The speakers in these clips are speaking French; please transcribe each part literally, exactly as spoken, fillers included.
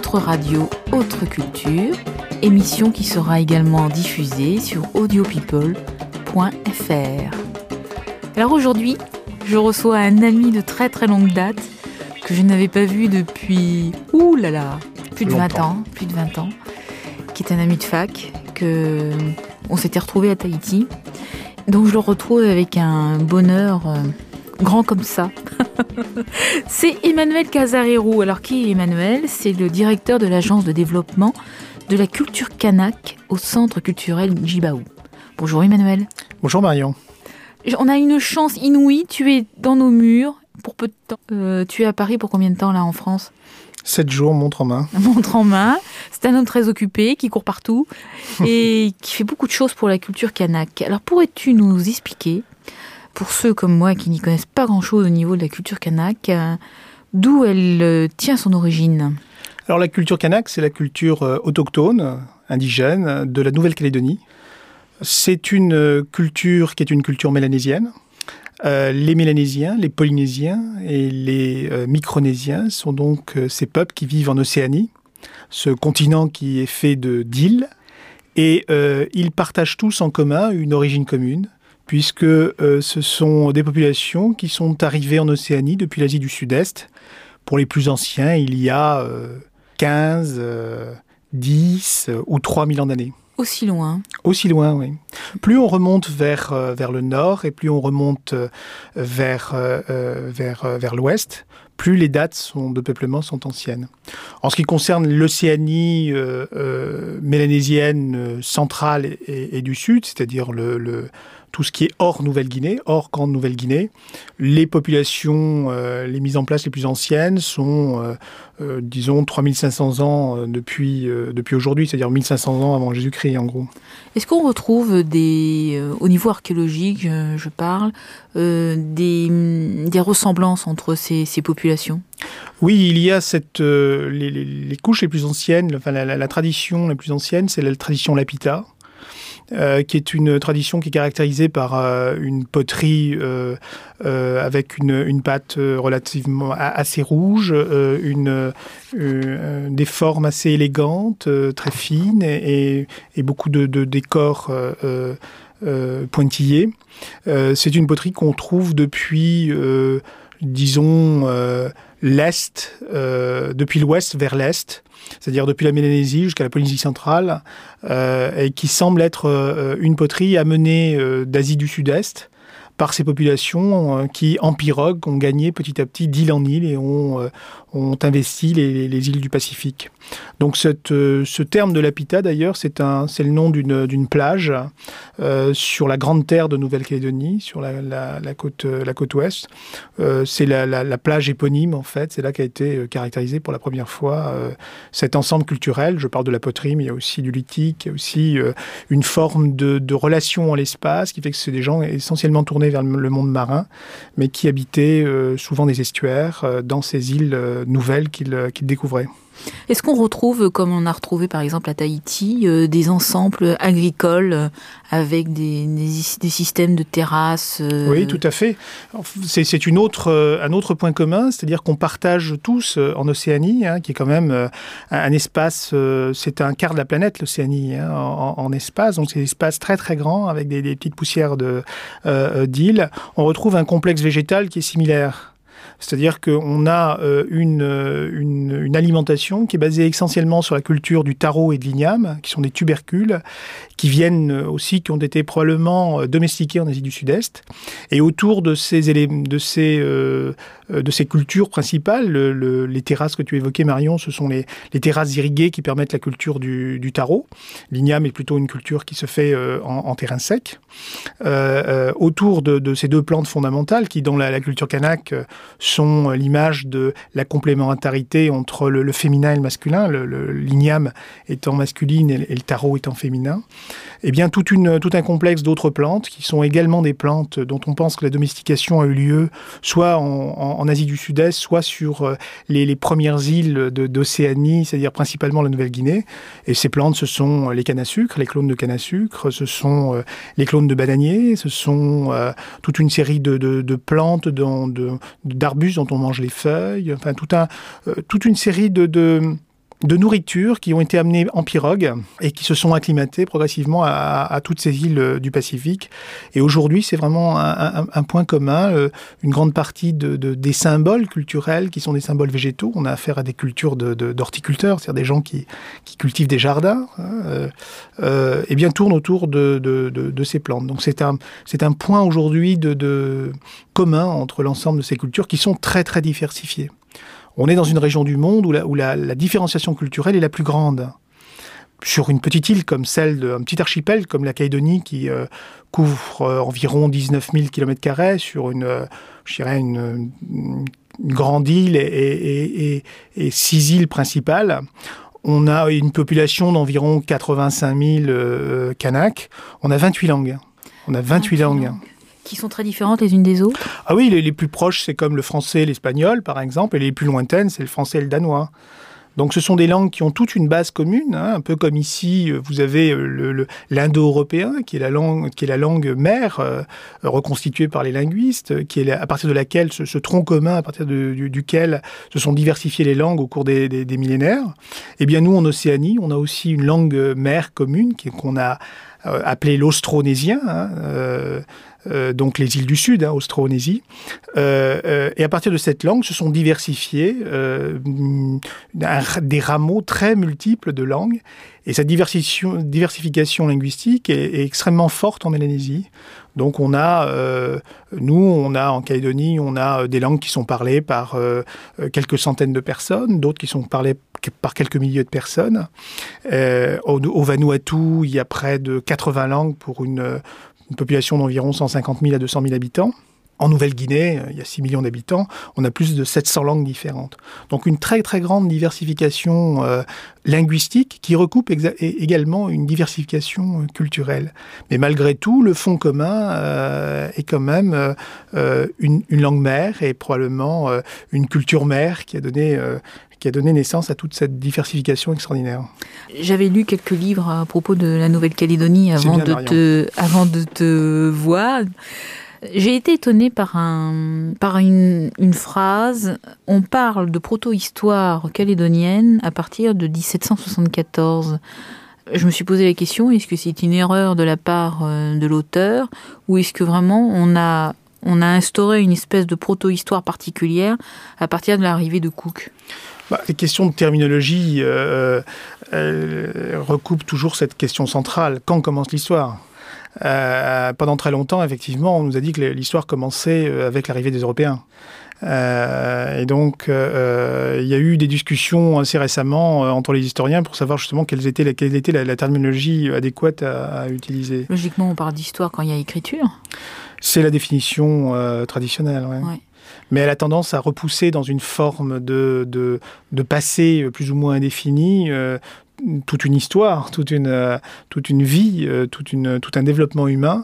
votre radio Autre Culture, émission qui sera également diffusée sur audio people point f r. Alors aujourd'hui, je reçois un ami de très très longue date que je n'avais pas vu depuis, ouh là là, plus de vingt ans, plus de vingt ans, qui est un ami de fac, que on s'était retrouvés à Tahiti. Donc je le retrouve avec un bonheur euh, grand comme ça. C'est Emmanuel Casarero. Alors qui est Emmanuel ? C'est le directeur de l'agence de développement de la culture kanak au centre culturel Djibaou. Bonjour Emmanuel. Bonjour Marion. On a une chance inouïe, tu es dans nos murs pour peu de temps. Euh, tu es à Paris pour combien de temps là en France ? Sept jours, montre en main. Montre en main. C'est un homme très occupé, qui court partout et qui fait beaucoup de choses pour la culture kanak. Alors pourrais-tu nous expliquer, pour ceux comme moi qui n'y connaissent pas grand-chose au niveau de la culture kanak, euh, d'où elle euh, tient son origine ? Alors la culture kanak, c'est la culture euh, autochtone, indigène, de la Nouvelle-Calédonie. C'est une euh, culture qui est une culture mélanésienne. Euh, les Mélanésiens, les Polynésiens et les euh, Micronésiens sont donc euh, ces peuples qui vivent en Océanie, ce continent qui est fait de d'îles, et euh, ils partagent tous en commun une origine commune, puisque euh, ce sont des populations qui sont arrivées en Océanie depuis l'Asie du Sud-Est. Pour les plus anciens, il y a euh, quinze, euh, dix euh, ou trois mille ans d'années. Aussi loin. Aussi loin, oui. Plus on remonte vers, euh, vers le nord et plus on remonte euh, vers, euh, vers, euh, vers l'ouest, plus les dates sont, de peuplement sont anciennes. En ce qui concerne l'Océanie euh, euh, mélanésienne euh, centrale et, et, et du sud, c'est-à-dire le, le, tout ce qui est hors Nouvelle-Guinée, hors Grande Nouvelle-Guinée, les populations, euh, les mises en place les plus anciennes sont, euh, euh, disons, trois mille cinq cents ans euh, depuis, euh, depuis aujourd'hui, c'est-à-dire mille cinq cents ans avant Jésus-Christ, en gros. Est-ce qu'on retrouve des, euh, au niveau archéologique, je, je parle, euh, des, des ressemblances entre ces, ces populations ? Oui, il y a cette, euh, les, les, les couches les plus anciennes, enfin, la, la, la tradition la plus ancienne, c'est la tradition Lapita. Euh, qui est une tradition qui est caractérisée par euh, une poterie euh, euh, avec une, une pâte relativement assez rouge, euh, une, euh, des formes assez élégantes, euh, très fines et, et beaucoup de, de décors euh, euh, pointillés. Euh, c'est une poterie qu'on trouve depuis, euh, disons, euh, l'Est, euh, depuis l'Ouest vers l'Est, c'est-à-dire depuis la Mélanésie jusqu'à la Polynésie centrale, euh, et qui semble être euh, une poterie amenée euh, d'Asie du Sud-Est par ces populations euh, qui, en pirogue, ont gagné petit à petit d'île en île et ont, euh, ont investi les, les îles du Pacifique. Donc cette, euh, ce terme de Lapita, d'ailleurs, c'est, un, c'est le nom d'une, d'une plage euh, sur la grande terre de Nouvelle-Calédonie, sur la, la, la, côte, la côte ouest. Euh, c'est la, la, la plage éponyme, en fait. C'est là qu'a été caractérisé pour la première fois euh, cet ensemble culturel. Je parle de la poterie, mais il y a aussi du lithique, il y a aussi euh, une forme de, de relation en l'espace qui fait que c'est des gens essentiellement tournés vers le monde marin, mais qui habitaient euh, souvent des estuaires euh, dans ces îles euh, nouvelles qu'ils, euh, qu'ils découvraient. Est-ce qu'on retrouve, comme on a retrouvé par exemple à Tahiti, euh, des ensembles agricoles euh, avec des, des, des systèmes de terrasses euh... Oui, tout à fait. C'est, c'est une autre, euh, un autre point commun, c'est-à-dire qu'on partage tous euh, en Océanie, hein, qui est quand même euh, un, un espace, euh, c'est un quart de la planète, l'Océanie, hein, en, en espace. Donc c'est un espace très très grand avec des, des petites poussières de, euh, d'îles. On retrouve un complexe végétal qui est similaire. C'est-à-dire qu'on a euh, une, une, une alimentation qui est basée essentiellement sur la culture du taro et de l'igname, qui sont des tubercules, qui viennent aussi, qui ont été probablement domestiqués en Asie du Sud-Est. Et autour de ces, élé- de ces, euh, de ces cultures principales, le, le, les terrasses que tu évoquais, Marion, ce sont les, les terrasses irriguées qui permettent la culture du, du taro. L'igname est plutôt une culture qui se fait euh, en, en terrain sec. Euh, euh, autour de, de ces deux plantes fondamentales, qui dans la, la culture kanak euh, sont l'image de la complémentarité entre le, le féminin et le masculin, le, le, l'igname étant masculine et, et le taro étant féminin, eh bien toute une, tout un complexe d'autres plantes qui sont également des plantes dont on pense que la domestication a eu lieu soit en, en, en Asie du Sud-Est, soit sur les, les premières îles de, d'Océanie, c'est-à-dire principalement la Nouvelle-Guinée. Et ces plantes, ce sont les cannes à sucre, les clones de canne à sucre, ce sont euh, les clones de bananiers, ce sont euh, toute une série de, de, de plantes, de, de, d'arbustes dont on mange les feuilles, enfin tout un, euh, toute une série de, de, de nourriture qui ont été amenées en pirogue et qui se sont acclimatées progressivement à, à toutes ces îles du Pacifique. Et aujourd'hui, c'est vraiment un, un, un point commun, euh, une grande partie de, de, des symboles culturels qui sont des symboles végétaux. On a affaire à des cultures de, de, d'horticulteurs, c'est-à-dire des gens qui, qui cultivent des jardins, euh, euh, et bien tournent autour de, de, de, de ces plantes. Donc c'est un, c'est un point aujourd'hui de, de commun entre l'ensemble de ces cultures qui sont très très diversifiées. On est dans une région du monde où la, où la, la différenciation culturelle est la plus grande. Sur une petite île comme celle d'un petit archipel comme la Calédonie qui euh, couvre euh, environ dix-neuf mille kilomètres carrés sur une, euh, je dirais une, une grande île et, et, et, et six îles principales, on a une population d'environ quatre-vingt-cinq mille euh, Kanaks. On a vingt-huit langues. On a vingt-huit langues. langues. Qui sont très différentes les unes des autres ? Ah oui, les, les plus proches, c'est comme le français et l'espagnol, par exemple, et les plus lointaines, c'est le français et le danois. Donc ce sont des langues qui ont toute une base commune, hein, un peu comme ici, vous avez le, le, l'indo-européen, qui est la langue, qui est la langue mère, euh, reconstituée par les linguistes, qui est la, à partir de laquelle, ce, ce tronc commun, à partir de, du, duquel se sont diversifiées les langues au cours des, des, des millénaires. Eh bien nous, en Océanie, on a aussi une langue mère commune, qui, qu'on a euh, appelée l'austronésien, hein, euh, Euh, donc les îles du Sud, hein, Austronésie. Euh, euh, et à partir de cette langue, se sont diversifiés euh, un, des rameaux très multiples de langues. Et cette diversification, diversification linguistique est, est extrêmement forte en Mélanésie. Donc on a, euh, nous, on a en Calédonie, on a des langues qui sont parlées par euh, quelques centaines de personnes, d'autres qui sont parlées par quelques milliers de personnes. Euh, au, au Vanuatu, il y a près de quatre-vingts langues pour une une population d'environ cent cinquante mille à deux cent mille habitants. En Nouvelle-Guinée, il y a six millions d'habitants, on a plus de sept cents langues différentes. Donc une très très grande diversification euh, linguistique qui recoupe exa- également une diversification culturelle. Mais malgré tout, le fond commun euh, est quand même euh, une, une langue mère et probablement euh, une culture mère qui a donné... Euh, qui a donné naissance à toute cette diversification extraordinaire. J'avais lu quelques livres à propos de la Nouvelle-Calédonie avant, bien, de, te, avant de te voir. J'ai été étonnée par, un, par une, une phrase. On parle de proto-histoire calédonienne à partir de dix-sept cent soixante-quatorze. Je me suis posé la question, est-ce que c'est une erreur de la part de l'auteur ou est-ce que vraiment on a, on a instauré une espèce de proto-histoire particulière à partir de l'arrivée de Cook ? Bah, les questions de terminologie euh, euh, recoupent toujours cette question centrale. Quand commence l'histoire ? euh, Pendant très longtemps, effectivement, on nous a dit que l'histoire commençait avec l'arrivée des Européens. Euh, et donc, euh, il y a eu des discussions assez récemment euh, entre les historiens pour savoir justement quelle était la, quelle était la, la terminologie adéquate à, à utiliser. Logiquement, on parle d'histoire quand il y a écriture. C'est la définition euh, traditionnelle, ouais. Ouais. Mais elle a tendance à repousser dans une forme de, de, de passé plus ou moins indéfini euh, toute une histoire, toute une, euh, toute une vie, euh, toute une, tout un développement humain.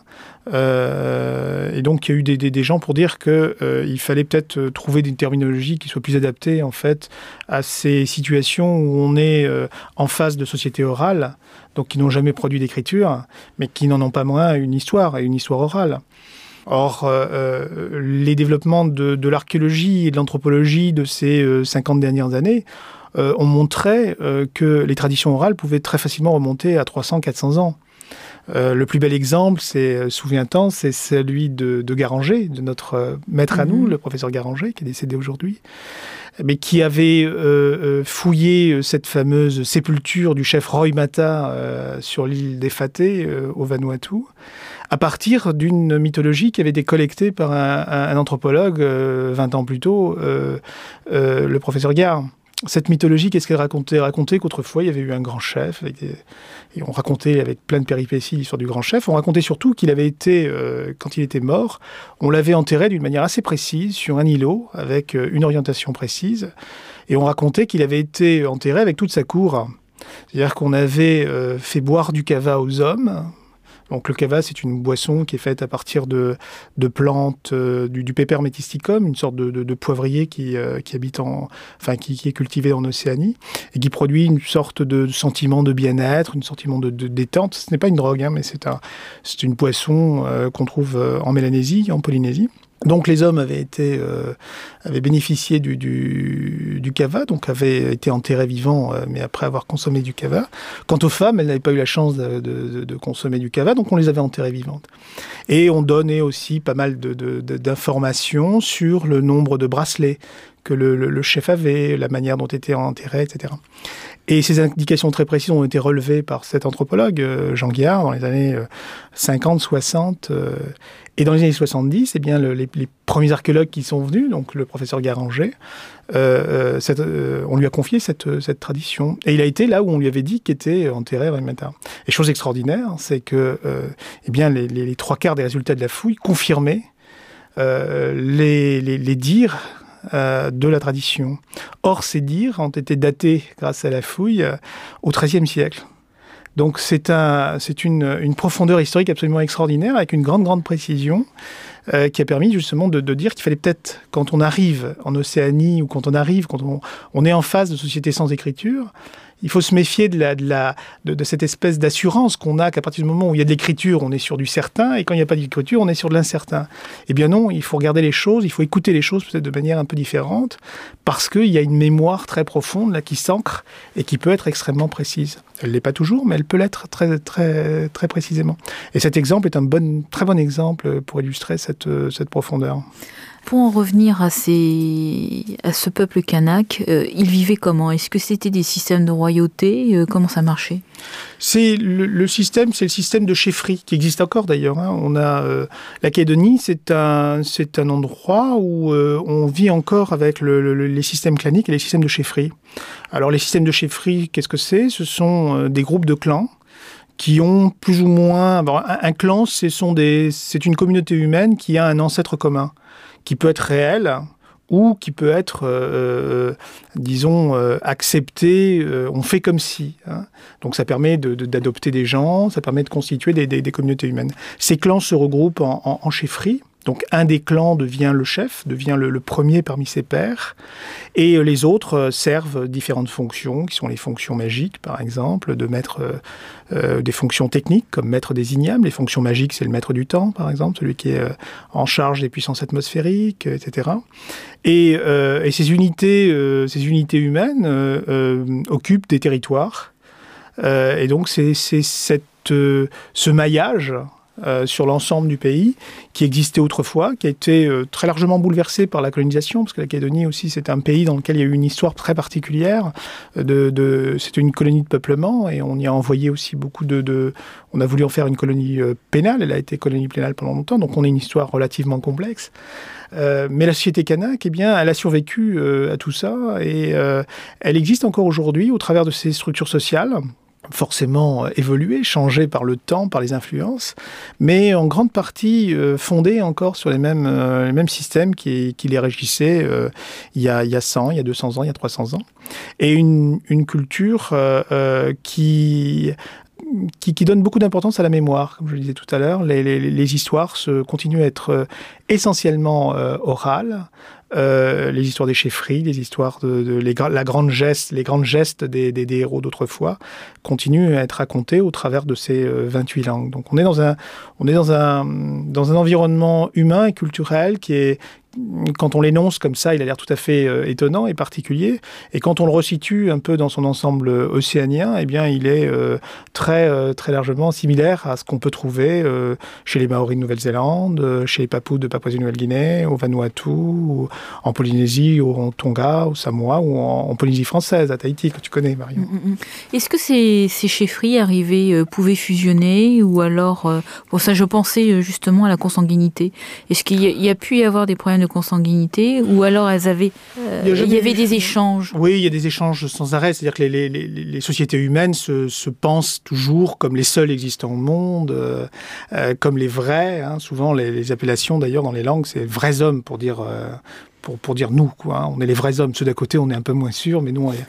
Euh, et donc, il y a eu des, des, des gens pour dire qu'il euh, fallait peut-être trouver une terminologie qui soit plus adaptée en fait, à ces situations où on est euh, en face de sociétés orales, donc qui n'ont jamais produit d'écriture, mais qui n'en ont pas moins une histoire, et une histoire orale. Or, euh, les développements de, de l'archéologie et de l'anthropologie de ces euh, cinquante dernières années euh, ont montré euh, que les traditions orales pouvaient très facilement remonter à trois cents à quatre cents ans. Euh, le plus bel exemple, c'est, souviens-t'en, c'est celui de, de Garanger, de notre euh, maître à nous, mmh. le professeur Garanger, qui est décédé aujourd'hui, mais qui avait euh, fouillé cette fameuse sépulture du chef Roy Mata euh, sur l'île d'Efate, euh, au Vanuatu, à partir d'une mythologie qui avait été collectée par un, un anthropologue euh, vingt ans plus tôt, euh, euh, le professeur Gare. Cette mythologie, qu'est-ce qu'elle racontait ? Elle racontait qu'autrefois, il y avait eu un grand chef, avec des... et on racontait avec plein de péripéties l'histoire du grand chef. On racontait surtout qu'il avait été, euh, quand il était mort, on l'avait enterré d'une manière assez précise sur un îlot, avec une orientation précise. Et on racontait qu'il avait été enterré avec toute sa cour. C'est-à-dire qu'on avait euh, fait boire du kava aux hommes. Donc le kava, c'est une boisson qui est faite à partir de, de plantes, euh, du, du Pepper metisticum, une sorte de, de, de poivrier qui, euh, qui habite en, enfin qui, qui est cultivé en Océanie et qui produit une sorte de sentiment de bien-être, un sentiment de, de détente. Ce n'est pas une drogue, hein, mais c'est, un, c'est une boisson euh, qu'on trouve en Mélanésie, en Polynésie. Donc les hommes avaient été, euh, avaient bénéficié du, du, du kava, donc avaient été enterrés vivants, euh, mais après avoir consommé du kava. Quant aux femmes, elles n'avaient pas eu la chance de, de, de consommer du kava, donc on les avait enterrées vivantes. Et on donnait aussi pas mal de, de, de, d'informations sur le nombre de bracelets que le, le, le chef avait, la manière dont était enterré, et cetera. Et ces indications très précises ont été relevées par cet anthropologue, euh, Jean Guiard, dans les années euh, cinquante, soixante. Euh, et dans les années soixante-dix, eh bien, le, les, les premiers archéologues qui sont venus, donc le professeur Garanger, euh, cette, euh, on lui a confié cette, cette tradition. Et il a été là où on lui avait dit qu'était enterré Rimata. Et chose extraordinaire, c'est que euh, eh bien, les, les, les trois quarts des résultats de la fouille confirmaient euh, les, les, les dires Euh, de la tradition. Or, ces dires ont été datés, grâce à la fouille, euh, au treizième siècle. Donc c'est, un, c'est une, une profondeur historique absolument extraordinaire, avec une grande, grande précision, euh, qui a permis justement de, de dire qu'il fallait peut-être, quand on arrive en Océanie, ou quand on arrive, quand on, on est en face de sociétés sans écriture, il faut se méfier de, la, de, la, de, de cette espèce d'assurance qu'on a, qu'à partir du moment où il y a de l'écriture, on est sur du certain, et quand il n'y a pas d'écriture, on est sur de l'incertain. Eh bien non, il faut regarder les choses, il faut écouter les choses peut-être de manière un peu différente, parce qu'il y a une mémoire très profonde là, qui s'ancre et qui peut être extrêmement précise. Elle ne l'est pas toujours, mais elle peut l'être très, très, très précisément. Et cet exemple est un bon, très bon exemple pour illustrer cette, cette profondeur. Pour en revenir à, ces, à ce peuple kanak, euh, ils vivaient comment ? Est-ce que c'était des systèmes de royauté ? euh, Comment ça marchait ? C'est le, le système, c'est le système de chefferie qui existe encore d'ailleurs. Hein. On a euh, la Calédonie, c'est un, c'est un endroit où euh, on vit encore avec le, le, les systèmes claniques et les systèmes de chefferie. Alors les systèmes de chefferie, qu'est-ce que c'est ? Ce sont euh, des groupes de clans qui ont plus ou moins... Bon, un, un clan, ce sont des, c'est une communauté humaine qui a un ancêtre commun, qui peut être réel ou qui peut être, euh, disons, euh, accepté, euh, on fait comme si. Hein. Donc ça permet de, de, d'adopter des gens, ça permet de constituer des, des, des communautés humaines. Ces clans se regroupent en, en, en chefferie. Donc un des clans devient le chef, devient le, le premier parmi ses pairs, et les autres servent différentes fonctions, qui sont les fonctions magiques, par exemple, de mettre euh, des fonctions techniques, comme maître des ignames. Les fonctions magiques, c'est le maître du temps, par exemple, celui qui est euh, en charge des puissances atmosphériques, et cetera. Et, euh, et ces unités, euh, ces unités humaines euh, euh, occupent des territoires, euh, et donc c'est, c'est cette, euh, ce maillage Euh, sur l'ensemble du pays, qui existait autrefois, qui a été euh, très largement bouleversé par la colonisation, parce que la Calédonie aussi, c'est un pays dans lequel il y a eu une histoire très particulière. De, de, c'était une colonie de peuplement, et on y a envoyé aussi beaucoup de... de on a voulu en faire une colonie euh, pénale, elle a été colonie pénale pendant longtemps, donc on a une histoire relativement complexe. Euh, mais la société kanak, eh bien, elle a survécu euh, à tout ça, et euh, elle existe encore aujourd'hui au travers de ses structures sociales, forcément évolué, changé par le temps, par les influences, mais en grande partie euh, fondé encore sur les mêmes, euh, les mêmes systèmes qui, qui les régissaient euh, il, y a, il y a cent, il y a deux cents ans, il y a trois cents ans. Et une, une culture euh, euh, qui... Qui, qui donne beaucoup d'importance à la mémoire, comme je le disais tout à l'heure. Les, les, les histoires se, continuent à être euh, essentiellement euh, orales. Euh, les histoires des chefferies, les histoires de, de les, la grande geste, les grandes gestes des, des, des héros d'autrefois continuent à être racontées au travers de ces euh, vingt-huit langues. Donc on est dans un, on est dans un, dans un environnement humain et culturel qui est, quand on l'énonce comme ça, il a l'air tout à fait euh, étonnant et particulier. Et quand on le resitue un peu dans son ensemble océanien, eh bien, il est euh, très, euh, très largement similaire à ce qu'on peut trouver euh, chez les Maoris de Nouvelle-Zélande, euh, chez les Papous de Papouasie-Nouvelle-Guinée, au Vanuatu, ou en Polynésie, ou en Tonga, au Samoa, ou en, en Polynésie française, à Tahiti, que tu connais, Marion. Mmh. Est-ce que ces, ces chefferies arrivées euh, pouvaient fusionner, ou alors, euh, bon, ça je pensais justement à la consanguinité. Est-ce qu'il y a, il y a pu y avoir des problèmes de consanguinité, ou alors elles avaient, euh, il y, il y avait des échanges? Oui, il y a des échanges sans arrêt, c'est-à-dire que les, les, les, les sociétés humaines se, se pensent toujours comme les seuls existants au monde, euh, euh, comme les vrais, hein. Souvent les, les appellations d'ailleurs dans les langues, c'est vrais hommes pour dire... Euh, Pour, pour dire nous, quoi. On est les vrais hommes. Ceux d'à côté, on est un peu moins sûrs, mais nous, on est...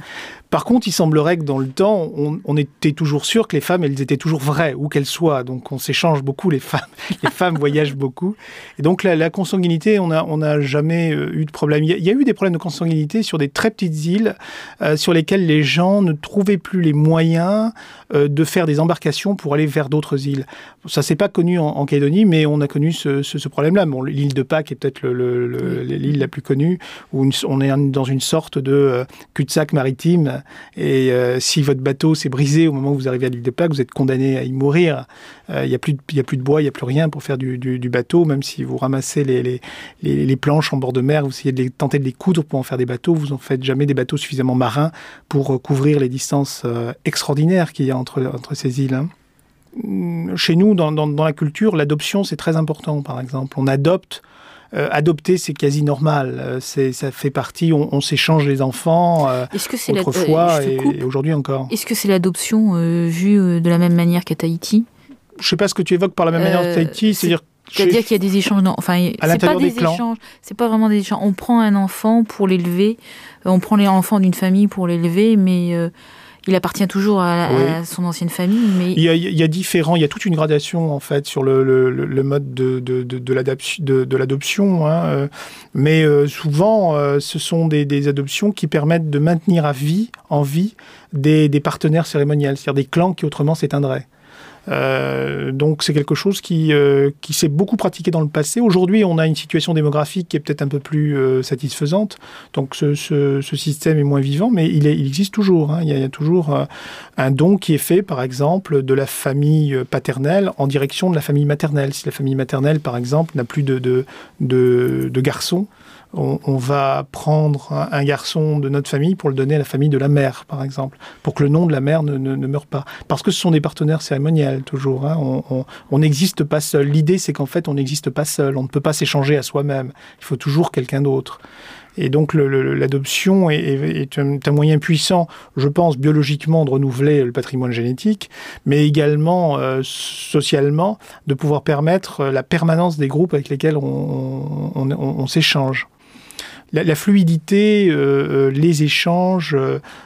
Par contre, il semblerait que dans le temps, on, on était toujours sûr que les femmes, elles étaient toujours vraies, où qu'elles soient. Donc, on s'échange beaucoup, les femmes. Les femmes voyagent beaucoup. Et donc, la, la consanguinité, on n'a on a jamais euh, eu de problème. Il y, a, il y a eu des problèmes de consanguinité sur des très petites îles euh, sur lesquelles les gens ne trouvaient plus les moyens euh, de faire des embarcations pour aller vers d'autres îles. Ça, c'est pas connu en, en Calédonie, mais on a connu ce, ce, ce problème-là. Bon, l'île de Pâques est peut-être le, le, le, l'île la plus connue, où une, on est dans une sorte de euh, cul-de-sac maritime. Et euh, si votre bateau s'est brisé au moment où vous arrivez à l'île de Pâques, vous êtes condamné à y mourir. Il euh, n'y a, a plus de bois, il n'y a plus rien pour faire du, du, du bateau. Même si vous ramassez les, les, les, les planches en bord de mer, vous essayez de les, tenter de les coudre pour en faire des bateaux, vous n'en faites jamais des bateaux suffisamment marins pour euh, couvrir les distances euh, extraordinaires qu'il y a entre, entre ces îles. Hein. Chez nous, dans, dans, dans la culture, l'adoption, c'est très important, par exemple. On adopte. Euh, adopter, c'est quasi normal. Euh, c'est, ça fait partie, on, on s'échange les enfants euh, Est-ce que c'est autrefois la, euh, et, et aujourd'hui encore. Est-ce que c'est l'adoption euh, vue euh, de la même manière qu'à Tahiti ? Je ne sais pas ce que tu évoques par la même euh, manière qu'à Tahiti. C'est-à-dire, c'est-à-dire qu'il y a des échanges. Non, enfin, à c'est pas des, des échanges. C'est pas vraiment des échanges. On prend un enfant pour l'élever. Euh, on prend l'enfant d'une famille pour l'élever, mais euh, il appartient toujours à, oui. à son ancienne famille. Mais il y, a, il y a différents, il y a toute une gradation en fait sur le, le, le mode de, de, de, de, l'adoption, de, de l'adoption. Hein. Mais euh, souvent, euh, ce sont des, des adoptions qui permettent de maintenir à vie, en vie, des, des partenaires cérémoniels, c'est-à-dire des clans qui autrement s'éteindraient. Euh, donc c'est quelque chose qui, euh, qui s'est beaucoup pratiqué dans le passé. Aujourd'hui, on a une situation démographique qui est peut-être un peu plus euh, satisfaisante. Donc ce, ce, ce système est moins vivant, mais il, est, il existe toujours. Hein. Il, y a, il y a toujours euh, un don qui est fait, par exemple, de la famille paternelle en direction de la famille maternelle. Si la famille maternelle, par exemple, n'a plus de, de, de, de garçons, On, on va prendre un, un garçon de notre famille pour le donner à la famille de la mère, par exemple, pour que le nom de la mère ne, ne, ne meure pas. Parce que ce sont des partenaires cérémoniels, toujours. Hein. On n'existe pas seul. L'idée, c'est qu'en fait, on n'existe pas seul. On ne peut pas s'échanger à soi-même. Il faut toujours quelqu'un d'autre. Et donc, le, le, l'adoption est, est, est un, un moyen puissant, je pense, biologiquement, de renouveler le patrimoine génétique, mais également, euh, socialement, de pouvoir permettre la permanence des groupes avec lesquels on, on, on, on s'échange. La, la fluidité, euh, les échanges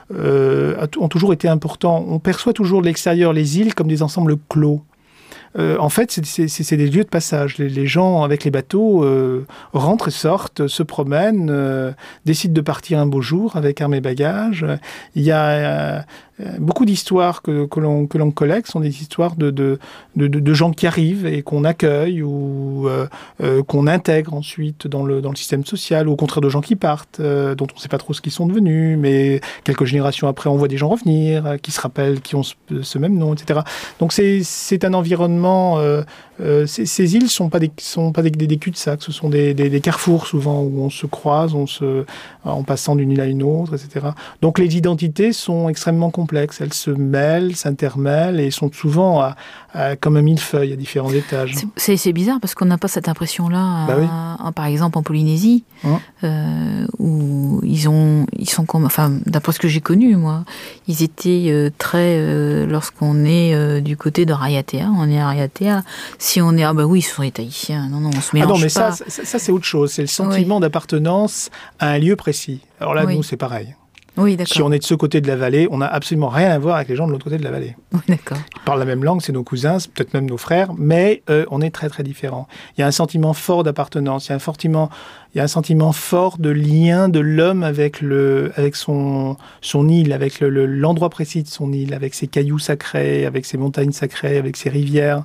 euh, ont toujours été importants. On perçoit toujours de l'extérieur les îles comme des ensembles clos. Euh, en fait, c'est, c'est, c'est des lieux de passage. Les, les gens avec les bateaux euh, rentrent et sortent, se promènent, euh, décident de partir un beau jour avec armes et bagages. Il y a euh, beaucoup d'histoires que, que, l'on, que l'on collecte, sont des histoires de, de, de, de gens qui arrivent et qu'on accueille ou euh, euh, qu'on intègre ensuite dans le, dans le système social, ou au contraire de gens qui partent, euh, dont on ne sait pas trop ce qu'ils sont devenus, mais quelques générations après, on voit des gens revenir, euh, qui se rappellent, qui ont ce, ce même nom, et cetera. Donc c'est, c'est un environnement. Euh, euh, ces, ces îles ne sont pas des, sont pas des, des, des cul-de-sac, ce sont des, des, des carrefours souvent où on se croise, on se, en passant d'une île à une autre, et cetera. Donc les identités sont extrêmement complexes, elles se mêlent, s'intermêlent et sont souvent à, à, comme un millefeuille à différents étages. C'est, c'est, c'est bizarre parce qu'on n'a pas cette impression-là, bah oui. à, par exemple en Polynésie, hum. euh, où ils, ont, ils sont comme, enfin, d'après ce que j'ai connu, moi, ils étaient euh, très, euh, lorsqu'on est euh, du côté de Raiatea, on est à Raiatea, si on est, ah bah oui, ce sont les Tahitiens, non, non, on se mélange ah non, mais pas. Ça, ça, ça, c'est autre chose, c'est le sentiment oui. d'appartenance à un lieu précis. Alors là, oui. nous, c'est pareil. Oui, d'accord. Si on est de ce côté de la vallée, on n'a absolument rien à voir avec les gens de l'autre côté de la vallée. Oui, d'accord. Ils parlent la même langue, c'est nos cousins, c'est peut-être même nos frères, mais euh, on est très très différents. Il y a un sentiment fort d'appartenance, il y a un sentiment, il y a un sentiment fort de lien de l'homme avec le, avec son son île, avec le, le, l'endroit précis de son île, avec ses cailloux sacrés, avec ses montagnes sacrées, avec ses rivières.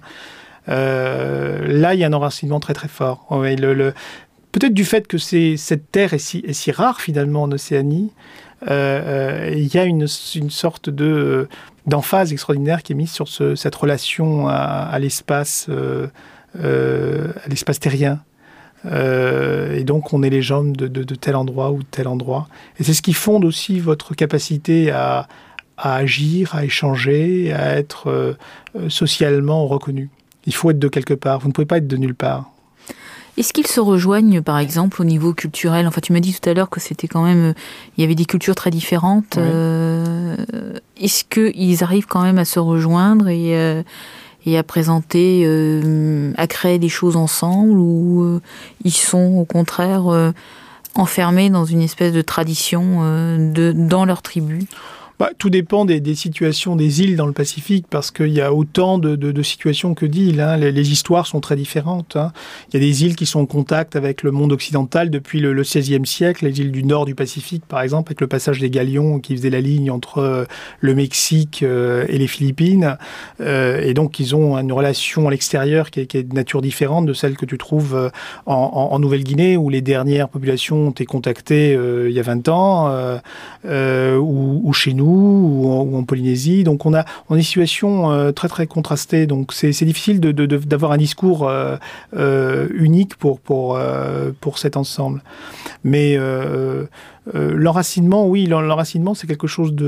Euh, là, il y a un enracinement très très fort. Ouais, le, le, peut-être du fait que c'est, cette terre est si, est si rare finalement en Océanie. Euh, il y a une, une sorte de, d'emphase extraordinaire qui est mise sur ce, cette relation à, à, l'espace, euh, euh, à l'espace terrien. Euh, et donc, on est les gens de, de, de tel endroit ou de tel endroit. Et c'est ce qui fonde aussi votre capacité à, à agir, à échanger, à être euh, socialement reconnu. Il faut être de quelque part. Vous ne pouvez pas être de nulle part. Est-ce qu'ils se rejoignent, par exemple, au niveau culturel ? Enfin, tu m'as dit tout à l'heure que c'était quand même... Il y avait des cultures très différentes. Oui. Euh, est-ce qu'ils arrivent quand même à se rejoindre et, euh, et à présenter, euh, à créer des choses ensemble, ou euh, ils sont, au contraire, euh, enfermés dans une espèce de tradition euh, de, dans leur tribu ? Bah, tout dépend des, des situations des îles dans le Pacifique, parce qu'il y a autant de, de, de situations que d'îles. Hein. Les, les histoires sont très différentes. Hein. Il y a des îles qui sont en contact avec le monde occidental depuis le, le seizième siècle, les îles du nord du Pacifique, par exemple, avec le passage des galions qui faisaient la ligne entre euh, le Mexique euh, et les Philippines. Euh, et donc, ils ont une relation à l'extérieur qui est, qui est de nature différente de celle que tu trouves euh, en, en, en Nouvelle-Guinée, où les dernières populations ont été contactées euh, il y a vingt ans, euh, euh, ou, ou chez nous, ou en, ou en Polynésie. Donc on a, on a une situation euh, très très contrastée. Donc c'est, c'est difficile de, de, de, d'avoir un discours euh, euh, unique pour, pour, euh, pour cet ensemble. Mais euh, euh, l'enracinement, oui, l'enracinement, c'est quelque chose de,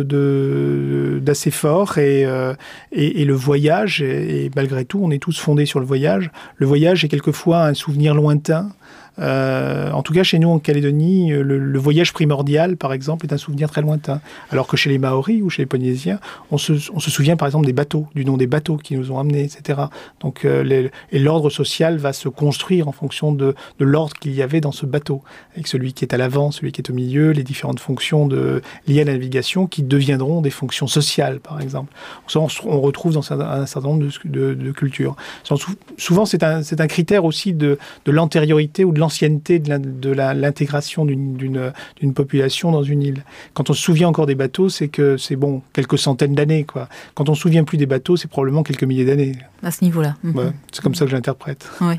de, d'assez fort. Et, euh, et, et le voyage, et, et malgré tout, on est tous fondés sur le voyage. Le voyage est quelquefois un souvenir lointain. Euh, en tout cas, chez nous, en Calédonie, le, le voyage primordial, par exemple, est un souvenir très lointain. Alors que chez les Maoris ou chez les Polynésiens, on se, on se souvient, par exemple, des bateaux, du nom des bateaux qui nous ont amenés, et cetera. Donc, euh, les, et l'ordre social va se construire en fonction de, de l'ordre qu'il y avait dans ce bateau, avec celui qui est à l'avant, celui qui est au milieu, les différentes fonctions de, liées à la navigation qui deviendront des fonctions sociales, par exemple. Ça, on, on retrouve dans un, un certain nombre de, de, de cultures. Souvent, c'est un, c'est un critère aussi de, de l'antériorité ou de l'ancienneté de, la, de la, l'intégration d'une, d'une, d'une population dans une île. Quand on se souvient encore des bateaux, c'est que c'est bon, quelques centaines d'années, quoi. Quand on se souvient plus des bateaux, c'est probablement quelques milliers d'années. À ce niveau-là. Ouais, mmh. C'est comme ça que je l'interprète. Oui.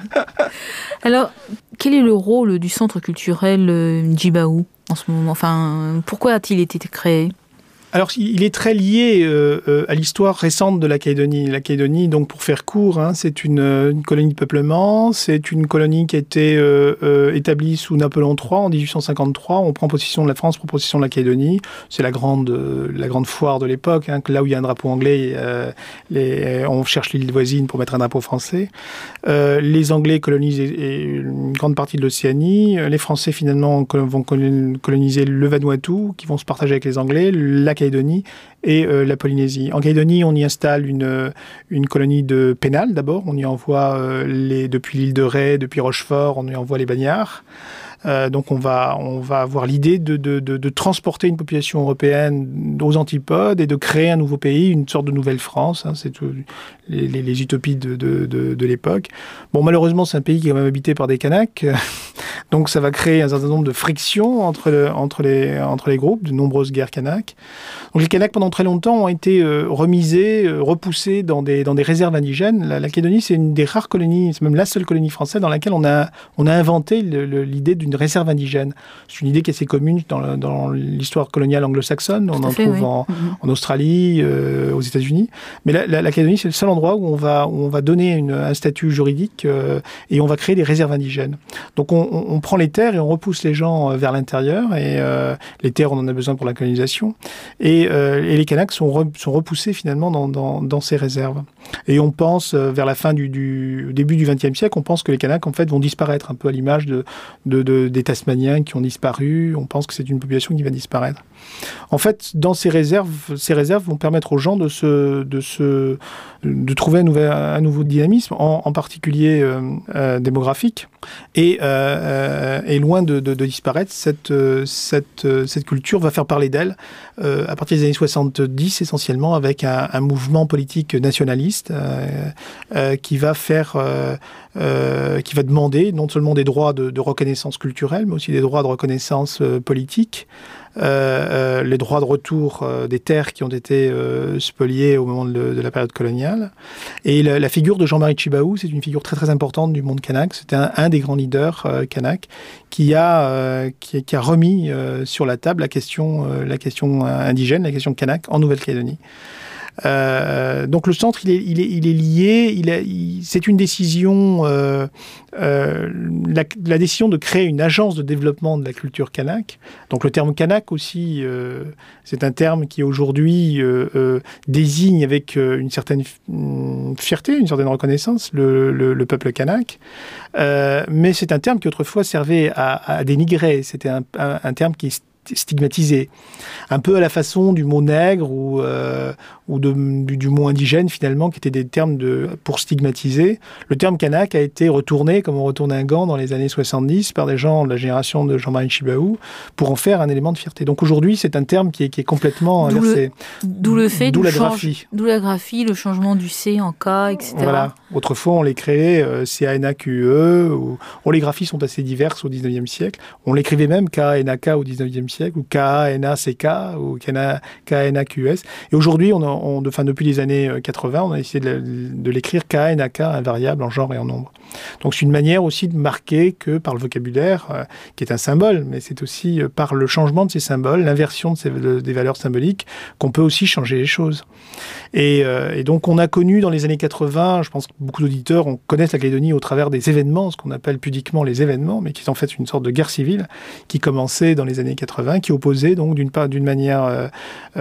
Alors, quel est le rôle du centre culturel euh, Djibaou en ce moment? Enfin, pourquoi a-t-il été créé? Alors, il est très lié euh, euh, à l'histoire récente de la Calédonie. La Calédonie, donc, pour faire court, hein, c'est une, une colonie de peuplement. C'est une colonie qui a été euh, euh, établie sous Napoléon trois en dix-huit cent cinquante-trois. On prend possession de la France, on prend possession de la Calédonie. C'est la grande, euh, la grande foire de l'époque. Hein, là où il y a un drapeau anglais, euh, les, on cherche l'île voisine pour mettre un drapeau français. Euh, les Anglais colonisent et, et une grande partie de l'Océanie. Les Français, finalement, vont coloniser le Vanuatu, qui vont se partager avec les Anglais. La Calédonie et euh, la Polynésie. En Calédonie, on y installe une, une colonie de pénal d'abord. On y envoie euh, les, depuis l'île de Ré, depuis Rochefort, on y envoie les bagnards. Euh, donc on va, on va avoir l'idée de, de, de, de transporter une population européenne aux antipodes et de créer un nouveau pays, une sorte de nouvelle France. Hein, c'est tout, les, les, les utopies de, de, de, de l'époque. Bon, malheureusement, c'est un pays qui est quand même habité par des Kanaks. Donc ça va créer un certain nombre de frictions entre, le, entre, les, entre les groupes, de nombreuses guerres Kanaks. Donc les Kanaks, pendant très longtemps, ont été euh, remisés, euh, repoussés dans des, dans des réserves indigènes. La, la Calédonie, c'est une des rares colonies, c'est même la seule colonie française dans laquelle on a, on a inventé le, le, l'idée d'une réserve indigène. C'est une idée qui est assez commune dans, le, dans l'histoire coloniale anglo-saxonne. On en fait, trouve oui. en, mmh. en Australie, euh, aux États-Unis. Mais la, la, la Calédonie, c'est le seul endroit où on va, où on va donner une, un statut juridique euh, et on va créer des réserves indigènes. Donc on, on, on prend les terres et on repousse les gens vers l'intérieur. Et euh, les terres, on en a besoin pour la colonisation. Et, euh, et les Kanaks sont, re, sont repoussés finalement dans, dans, dans ces réserves. Et on pense, euh, vers la fin du, du début du vingtième siècle, on pense que les Kanaks en fait vont disparaître, un peu à l'image de, de, de, des Tasmaniens qui ont disparu. On pense que c'est une population qui va disparaître. En fait, dans ces réserves, ces réserves vont permettre aux gens de se, de se, de trouver un, nouvel, un nouveau dynamisme, en, en particulier euh, euh, démographique. Et, euh, et loin de, de, de disparaître, cette, cette, cette culture va faire parler d'elle euh, à partir des années soixante-dix, essentiellement, avec un, un mouvement politique nationaliste euh, euh, qui va faire, euh, euh, qui va demander non seulement des droits de, de reconnaissance culturelle, mais aussi des droits de reconnaissance euh, politique. Euh, euh, les droits de retour euh, des terres qui ont été euh, spoliées au moment de, de la période coloniale. Et la, la figure de Jean-Marie Djibaou, c'est une figure très très importante du monde kanak. C'était un, un des grands leaders euh, kanak qui a, euh, qui, qui a remis euh, sur la table la question, euh, la question indigène, la question kanak en Nouvelle-Calédonie. Euh, donc le centre, il est, il est, il est lié. Il a, il, c'est une décision, euh, euh, la, la décision de créer une agence de développement de la culture kanak. Donc le terme kanak aussi, euh, c'est un terme qui aujourd'hui euh, euh, désigne avec euh, une certaine fierté, une certaine reconnaissance le, le, le peuple kanak. Euh, mais c'est un terme qui autrefois servait à, à dénigrer. C'était un, un, un terme qui est stigmatisé, un peu à la façon du mot nègre ou, euh, ou de, du, du mot indigène finalement, qui étaient des termes de, pour stigmatiser. Le terme kanak a été retourné, comme on retourne un gant dans les années soixante-dix, par des gens de la génération de Jean-Marie Tjibaou, pour en faire un élément de fierté. Donc aujourd'hui, c'est un terme qui est, qui est complètement d'où inversé. Le, d'où le fait, d'où la change, graphie. D'où la graphie, le changement du C en K, et cetera. Voilà. Autrefois, on les créait euh, C A N A Q E, ou... oh, les graphies sont assez diverses au dix-neuvième siècle. On l'écrivait même K A N A K au dix-neuvième siècle, ou K A N A C K, ou K A N A Q S. Et aujourd'hui, on a, on, enfin, depuis les années quatre-vingts, on a essayé de, de l'écrire K A N A K, invariable en genre et en nombre. Donc c'est une manière aussi de marquer que par le vocabulaire, euh, qui est un symbole, mais c'est aussi euh, par le changement de ces symboles, l'inversion de ces, de, des valeurs symboliques, qu'on peut aussi changer les choses. Et, euh, et donc on a connu dans les années quatre-vingts, je pense que beaucoup d'auditeurs on connaissent la Calédonie au travers des événements, ce qu'on appelle pudiquement les événements, mais qui est en fait une sorte de guerre civile qui commençait dans les années quatre-vingts, qui opposait donc d'une part d'une manière euh,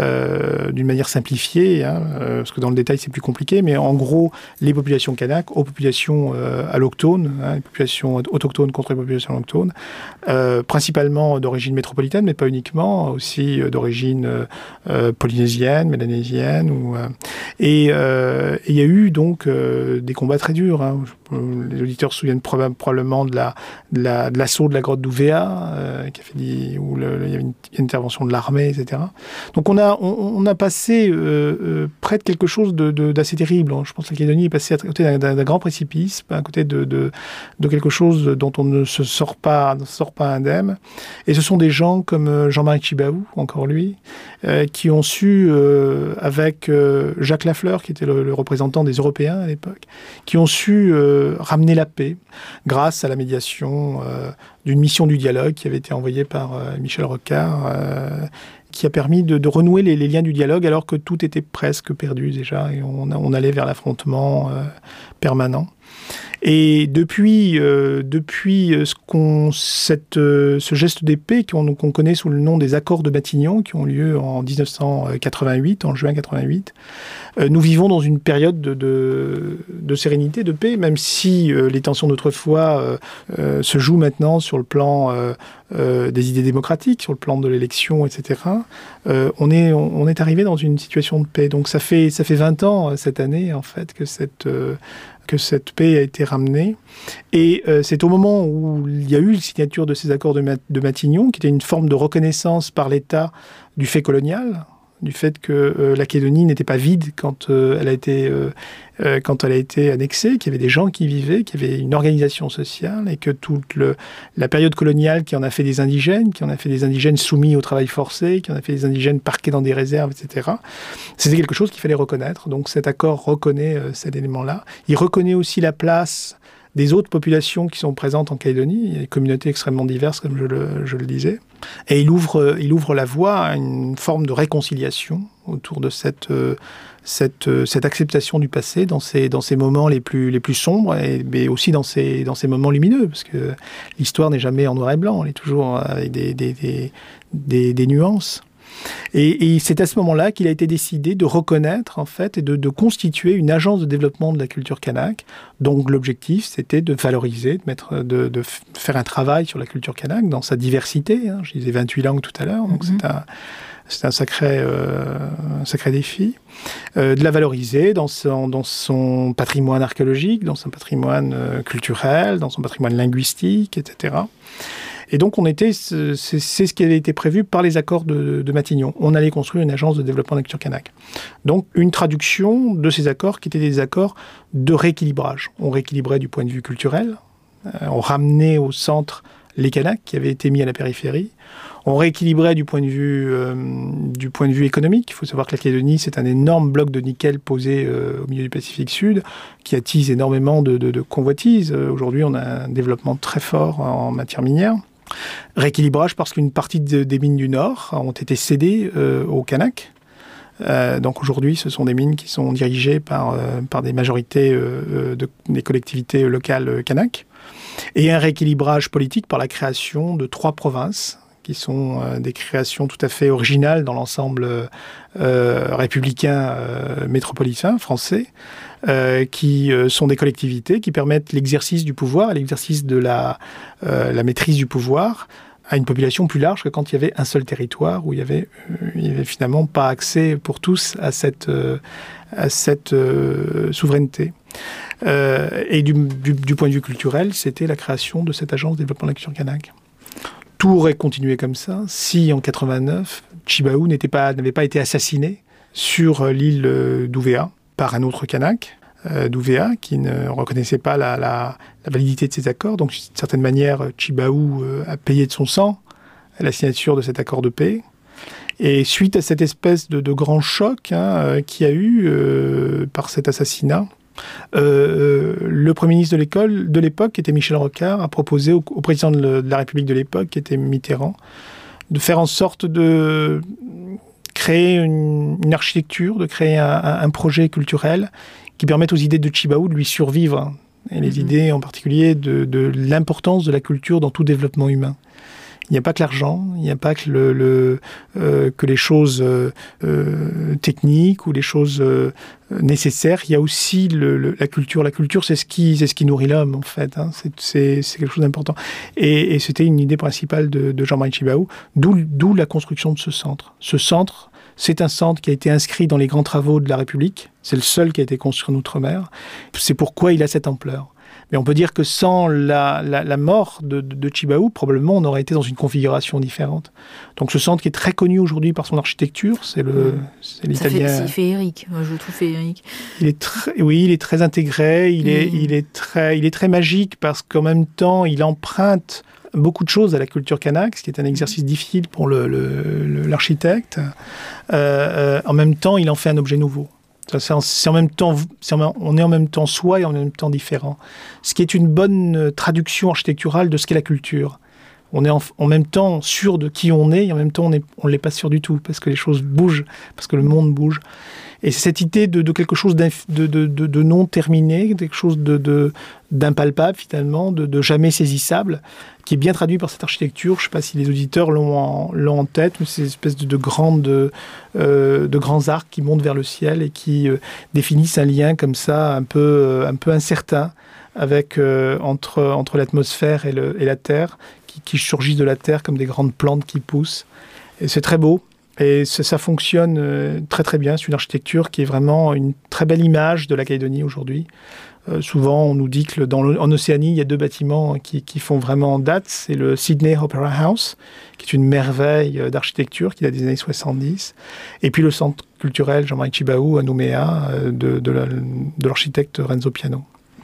euh, d'une manière simplifiée, hein, euh, parce que dans le détail c'est plus compliqué, mais en gros les populations kanak aux populations euh, allochtones, hein, les populations autochtones contre les populations allochtones, euh, principalement d'origine métropolitaine, mais pas uniquement, aussi euh, d'origine euh, euh, polynésienne, mélanésienne, ou euh, et euh, il y a eu donc euh, des combats très durs. Hein. Les auditeurs se souviennent proba- probablement de, la, de, la, de l'assaut de la grotte d'Ouvéa, euh, qui a fait des, où le, il y avait une, une intervention de l'armée, et cetera. Donc on a, on, on a passé euh, euh, près de quelque chose de, de, d'assez terrible. Je pense que la Calédonie est passée à côté d'un, d'un grand précipice, à côté de, de, de quelque chose dont on ne se sort pas, ne sort pas indemne. Et ce sont des gens comme Jean-Marie Tjibaou, encore lui, euh, qui ont su, euh, avec euh, Jacques Lafleur, qui était le, le représentant des Européens à l'époque, qui ont su euh, ramener la paix grâce à la médiation euh, d'une mission du dialogue qui avait été envoyée par euh, Michel Rocard, euh, qui a permis de, de renouer les, les liens du dialogue alors que tout était presque perdu déjà et on, on allait vers l'affrontement euh, permanent. Et depuis, euh, depuis ce, qu'on, cette, euh, ce geste d'épée qu'on, qu'on connaît sous le nom des accords de Matignon, qui ont lieu en dix-neuf cent quatre-vingt-huit, en juin quatre-vingt-huit, euh, nous vivons dans une période de, de, de sérénité, de paix, même si euh, les tensions d'autrefois euh, euh, se jouent maintenant sur le plan euh, euh, des idées démocratiques, sur le plan de l'élection, et cetera. Euh, on est, on, on est arrivé dans une situation de paix. Donc ça fait, ça fait vingt ans cette année, en fait, que cette... Euh, que cette paix a été ramenée. Et euh, c'est au moment où il y a eu la signature de ces accords de, Mat- de Matignon, qui était une forme de reconnaissance par l'État du fait colonial, du fait que euh, la Calédonie n'était pas vide quand, euh, elle a été, euh, euh, quand elle a été annexée, qu'il y avait des gens qui y vivaient, qu'il y avait une organisation sociale, et que toute le, la période coloniale qui en a fait des indigènes, qui en a fait des indigènes soumis au travail forcé, qui en a fait des indigènes parqués dans des réserves, et cetera, c'était quelque chose qu'il fallait reconnaître. Donc cet accord reconnaît euh, cet élément-là. Il reconnaît aussi la place des autres populations qui sont présentes en Calédonie. Il y a des communautés extrêmement diverses, comme je le, je le disais. Et il ouvre, il ouvre la voie à une forme de réconciliation autour de cette, cette, cette acceptation du passé dans ces, dans ces moments les plus, les plus sombres, et, mais aussi dans ces, dans ces moments lumineux, parce que l'histoire n'est jamais en noir et blanc, elle est toujours avec des, des, des, des, des nuances. Et, et c'est à ce moment-là qu'il a été décidé de reconnaître en fait et de, de constituer une agence de développement de la culture kanak. Donc l'objectif, c'était de valoriser, de, mettre, de, de faire un travail sur la culture kanak dans sa diversité. Hein. Je disais vingt-huit langues tout à l'heure, donc mm-hmm. c'est un... C'est un sacré, euh, un sacré défi. Euh, de la valoriser dans son, dans son patrimoine archéologique, dans son patrimoine euh, culturel, dans son patrimoine linguistique, et cetera. Et donc, on était, c'est, c'est ce qui avait été prévu par les accords de, de Matignon. On allait construire une agence de développement de la culture kanak. Donc, une traduction de ces accords qui étaient des accords de rééquilibrage. On rééquilibrait du point de vue culturel, euh, on ramenait au centre les Kanaks qui avaient été mis à la périphérie. On rééquilibrait du point de vue, euh, du point de vue économique. Il faut savoir que la Calédonie, c'est un énorme bloc de nickel posé euh, au milieu du Pacifique Sud, qui attise énormément de, de, de convoitises. Euh, aujourd'hui, on a un développement très fort en matière minière. Rééquilibrage parce qu'une partie de, des mines du Nord ont été cédées euh, aux Kanaks. Euh, donc aujourd'hui, ce sont des mines qui sont dirigées par, euh, par des majorités euh, de, des collectivités locales euh, Kanaks. Et un rééquilibrage politique par la création de trois provinces, qui sont euh, des créations tout à fait originales dans l'ensemble euh, républicain euh, métropolitain français, euh, qui euh, sont des collectivités qui permettent l'exercice du pouvoir, l'exercice de la, euh, la maîtrise du pouvoir, à une population plus large que quand il y avait un seul territoire où il y avait, euh, il y avait finalement pas accès pour tous à cette, euh, à cette euh, souveraineté. Euh, et du, du, du point de vue culturel, c'était la création de cette agence de développement de la culture kanak. Tout aurait continué comme ça si en quatre-vingt-neuf, Tjibaou n'était pas, n'avait pas été assassiné sur l'île d'Ouvéa par un autre kanak, euh, d'Ouvéa, qui ne reconnaissait pas la, la, la validité de ces accords. Donc, d'une certaine manière, Tjibaou euh, a payé de son sang la signature de cet accord de paix. Et suite à cette espèce de, de grand choc hein, euh, qu'il y a eu euh, par cet assassinat, Euh, le Premier ministre de l'école de l'époque, qui était Michel Rocard, a proposé au, au président de, le, de la République de l'époque, qui était Mitterrand, de faire en sorte de créer une, une architecture, de créer un, un projet culturel qui permette aux idées de Tjibaou de lui survivre. Et les mmh. idées en particulier de, de l'importance de la culture dans tout développement humain. Il n'y a pas que l'argent, il n'y a pas que, le, le, euh, que les choses euh, euh, techniques ou les choses euh, nécessaires. Il y a aussi le, le, la culture. La culture, c'est ce qui, c'est ce qui nourrit l'homme, en fait. Hein. C'est, c'est, c'est quelque chose d'important. Et, et c'était une idée principale de, de Jean-Marie Tjibaou, d'où, d'où la construction de ce centre. Ce centre, c'est un centre qui a été inscrit dans les grands travaux de la République. C'est le seul qui a été construit en Outre-mer. C'est pourquoi il a cette ampleur. Mais on peut dire que sans la, la, la mort de, de, de Tjibaou, probablement on aurait été dans une configuration différente. Donc ce centre qui est très connu aujourd'hui par son architecture, c'est, le, c'est l'italien. Ça fait, c'est féerique, moi je le trouve féerique. Il est très, oui, il est très intégré, il, mmh. est, il, est très, il est très magique parce qu'en même temps il emprunte beaucoup de choses à la culture kanak, ce qui est un exercice difficile pour le, le, le, l'architecte. Euh, euh, en même temps, il en fait un objet nouveau. C'est en, c'est en même temps, c'est en, on est en même temps soi et en même temps différent. Ce qui est une bonne traduction architecturale de ce qu'est la culture. On est en, en même temps sûr de qui on est et en même temps on ne on l'est pas sûr du tout parce que les choses bougent, parce que le monde bouge. Et c'est cette idée de, de quelque chose de, de, de, de non terminé, quelque chose de, de, d'impalpable finalement, de, de jamais saisissable, qui est bien traduit par cette architecture. Je ne sais pas si les auditeurs l'ont en, l'ont en tête, mais c'est une espèce de, de, grandes, euh, de grands arcs qui montent vers le ciel et qui euh, définissent un lien comme ça, un peu, euh, un peu incertain, avec, euh, entre, entre l'atmosphère et, le, et la terre, qui, qui surgissent de la terre comme des grandes plantes qui poussent. Et c'est très beau. Et ça, ça fonctionne euh, très très bien. C'est une architecture qui est vraiment une très belle image de la Calédonie aujourd'hui. Euh, souvent, on nous dit que le, dans le, en Océanie, il y a deux bâtiments qui, qui font vraiment date. C'est le Sydney Opera House, qui est une merveille d'architecture qui date des années soixante-dix. Et puis le centre culturel Jean-Marie Tjibaou à Nouméa, euh, de, de, la, de l'architecte Renzo Piano.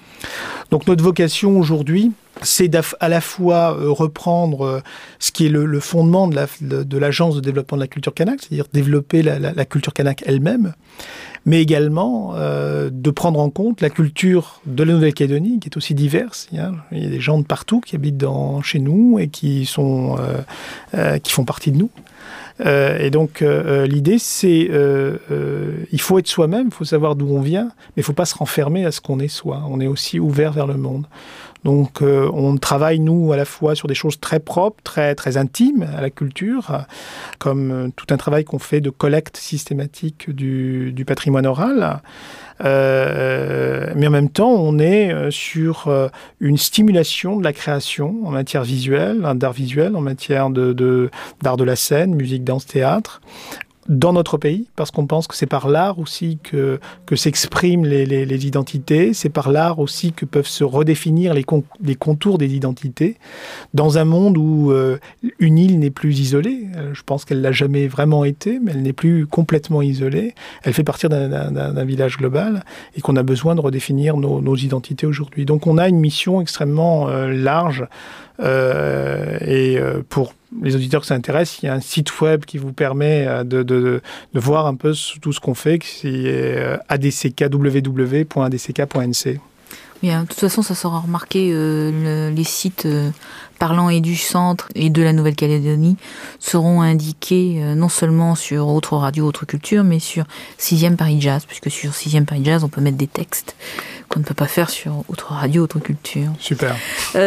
Donc notre vocation aujourd'hui, c'est à la fois reprendre ce qui est le, le fondement de, la, de l'Agence de développement de la culture kanak, c'est-à-dire développer la, la, la culture kanak elle-même, mais également euh, de prendre en compte la culture de la Nouvelle-Calédonie, qui est aussi diverse. Il y a, il y a des gens de partout qui habitent dans, chez nous et qui, sont, euh, euh, qui font partie de nous. Euh, et donc, euh, l'idée, c'est euh, euh, il faut être soi-même, il faut savoir d'où on vient, mais il ne faut pas se renfermer à ce qu'on est soi. On est aussi ouvert vers le monde. Donc, euh, on travaille, nous, à la fois sur des choses très propres, très, très intimes à la culture, comme euh, tout un travail qu'on fait de collecte systématique du, du patrimoine oral. Euh, mais en même temps, on est euh, sur euh, une stimulation de la création en matière visuelle, hein, d'art visuel, en matière de, de, d'art de la scène, musique, danse, théâtre, dans notre pays, parce qu'on pense que c'est par l'art aussi que, que s'expriment les, les, les identités, c'est par l'art aussi que peuvent se redéfinir les, con, les contours des identités, dans un monde où euh, une île n'est plus isolée. Je pense qu'elle l'a jamais vraiment été, mais elle n'est plus complètement isolée. Elle fait partie d'un, d'un, d'un village global et qu'on a besoin de redéfinir nos, nos identités aujourd'hui. Donc on a une mission extrêmement euh, large euh, et euh, pour les auditeurs que ça intéresse, il y a un site web qui vous permet de, de, de voir un peu tout ce qu'on fait, qui est A D C K, w w w point a d c k point n c. Oui, de toute façon, ça sera remarqué, euh, le, les sites euh, parlant et du centre et de la Nouvelle-Calédonie seront indiqués euh, non seulement sur Autre Radio, Autre Culture, mais sur sixième Paris Jazz, puisque sur sixième Paris Jazz, on peut mettre des textes qu'on ne peut pas faire sur Autre Radio, Autre Culture. Super. Euh,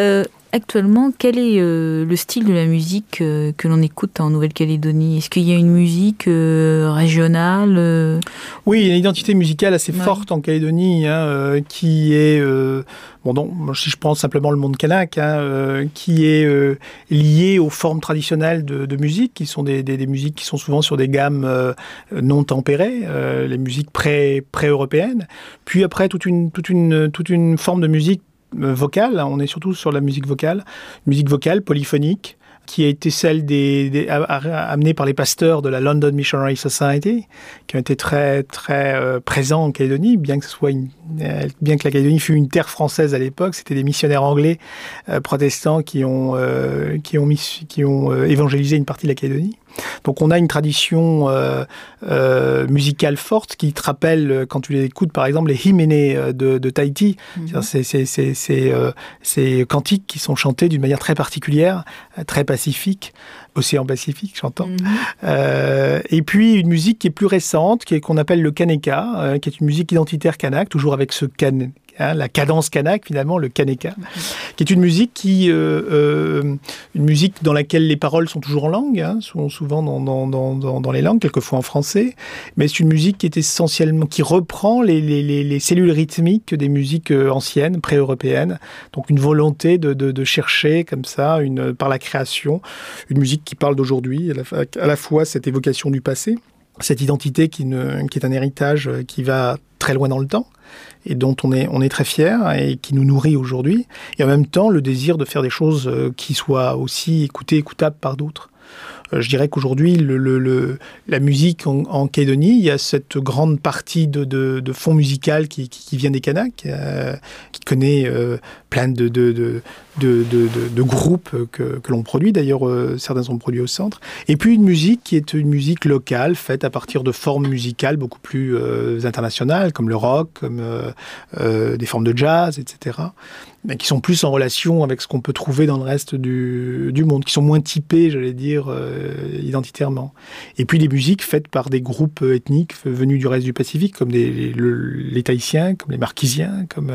actuellement, quel est euh, le style de la musique euh, que l'on écoute en Nouvelle-Calédonie? Est-ce qu'il y a une musique euh, régionale euh... Oui, il y a une identité musicale assez ouais. forte en Calédonie, hein, euh, qui est, euh, bon, non, si je prends simplement le monde kanak, hein, euh, qui est euh, lié aux formes traditionnelles de, de musique, qui sont des, des, des musiques qui sont souvent sur des gammes euh, non tempérées, euh, les musiques pré, pré-européennes. Puis après, toute une, toute une, toute une forme de musique vocale, on est surtout sur la musique vocale, musique vocale, polyphonique, qui a été celle des, des a, a, amenée par les pasteurs de la London Missionary Society, qui ont été très très euh, présents en Calédonie, bien que ce soit une, euh, bien que la Calédonie fût une terre française à l'époque, c'était des missionnaires anglais euh, protestants qui ont euh, qui ont mis, qui ont euh, évangélisé une partie de la Calédonie. Donc on a une tradition euh, euh, musicale forte qui te rappelle, quand tu les écoutes par exemple, les hymnes de, de Tahiti, mm-hmm. c'est, c'est, c'est, c'est, euh, ces cantiques qui sont chantés d'une manière très particulière, très pacifique, océan Pacifique, j'entends. Mm-hmm. Euh, et puis une musique qui est plus récente, qui est, qu'on appelle le kaneka, euh, qui est une musique identitaire kanak, toujours avec ce kan. Hein, la cadence kanak, finalement, le kaneka, mmh. qui est une musique qui, euh, euh, une musique dans laquelle les paroles sont toujours en langue, hein, sont souvent dans, dans, dans, dans les langues, quelquefois en français, mais c'est une musique qui est essentiellement, qui reprend les, les, les, les cellules rythmiques des musiques anciennes, pré-européennes, donc une volonté de, de, de chercher comme ça, une, par la création, une musique qui parle d'aujourd'hui, à la, à la fois cette évocation du passé, cette identité qui, ne, qui est un héritage qui va très loin dans le temps, et dont on est, on est très fiers et qui nous nourrit aujourd'hui, et en même temps le désir de faire des choses qui soient aussi écoutées, écoutables par d'autres. Je dirais qu'aujourd'hui, le, le, le, la musique en, en Calédonie, il y a cette grande partie de, de, de fond musical qui, qui, qui vient des Kanaks, euh, qui connaît euh, plein de, de, de, de, de, de, de groupes que, que l'on produit. D'ailleurs, euh, certains sont produits au centre. Et puis une musique qui est une musique locale, faite à partir de formes musicales beaucoup plus euh, internationales, comme le rock, comme euh, euh, des formes de jazz, et cetera, mais qui sont plus en relation avec ce qu'on peut trouver dans le reste du, du monde, qui sont moins typées, j'allais dire, euh, identitairement. Et puis des musiques faites par des groupes ethniques venus du reste du Pacifique, comme des, les, les Tahitiens, comme les Marquisiens, comme,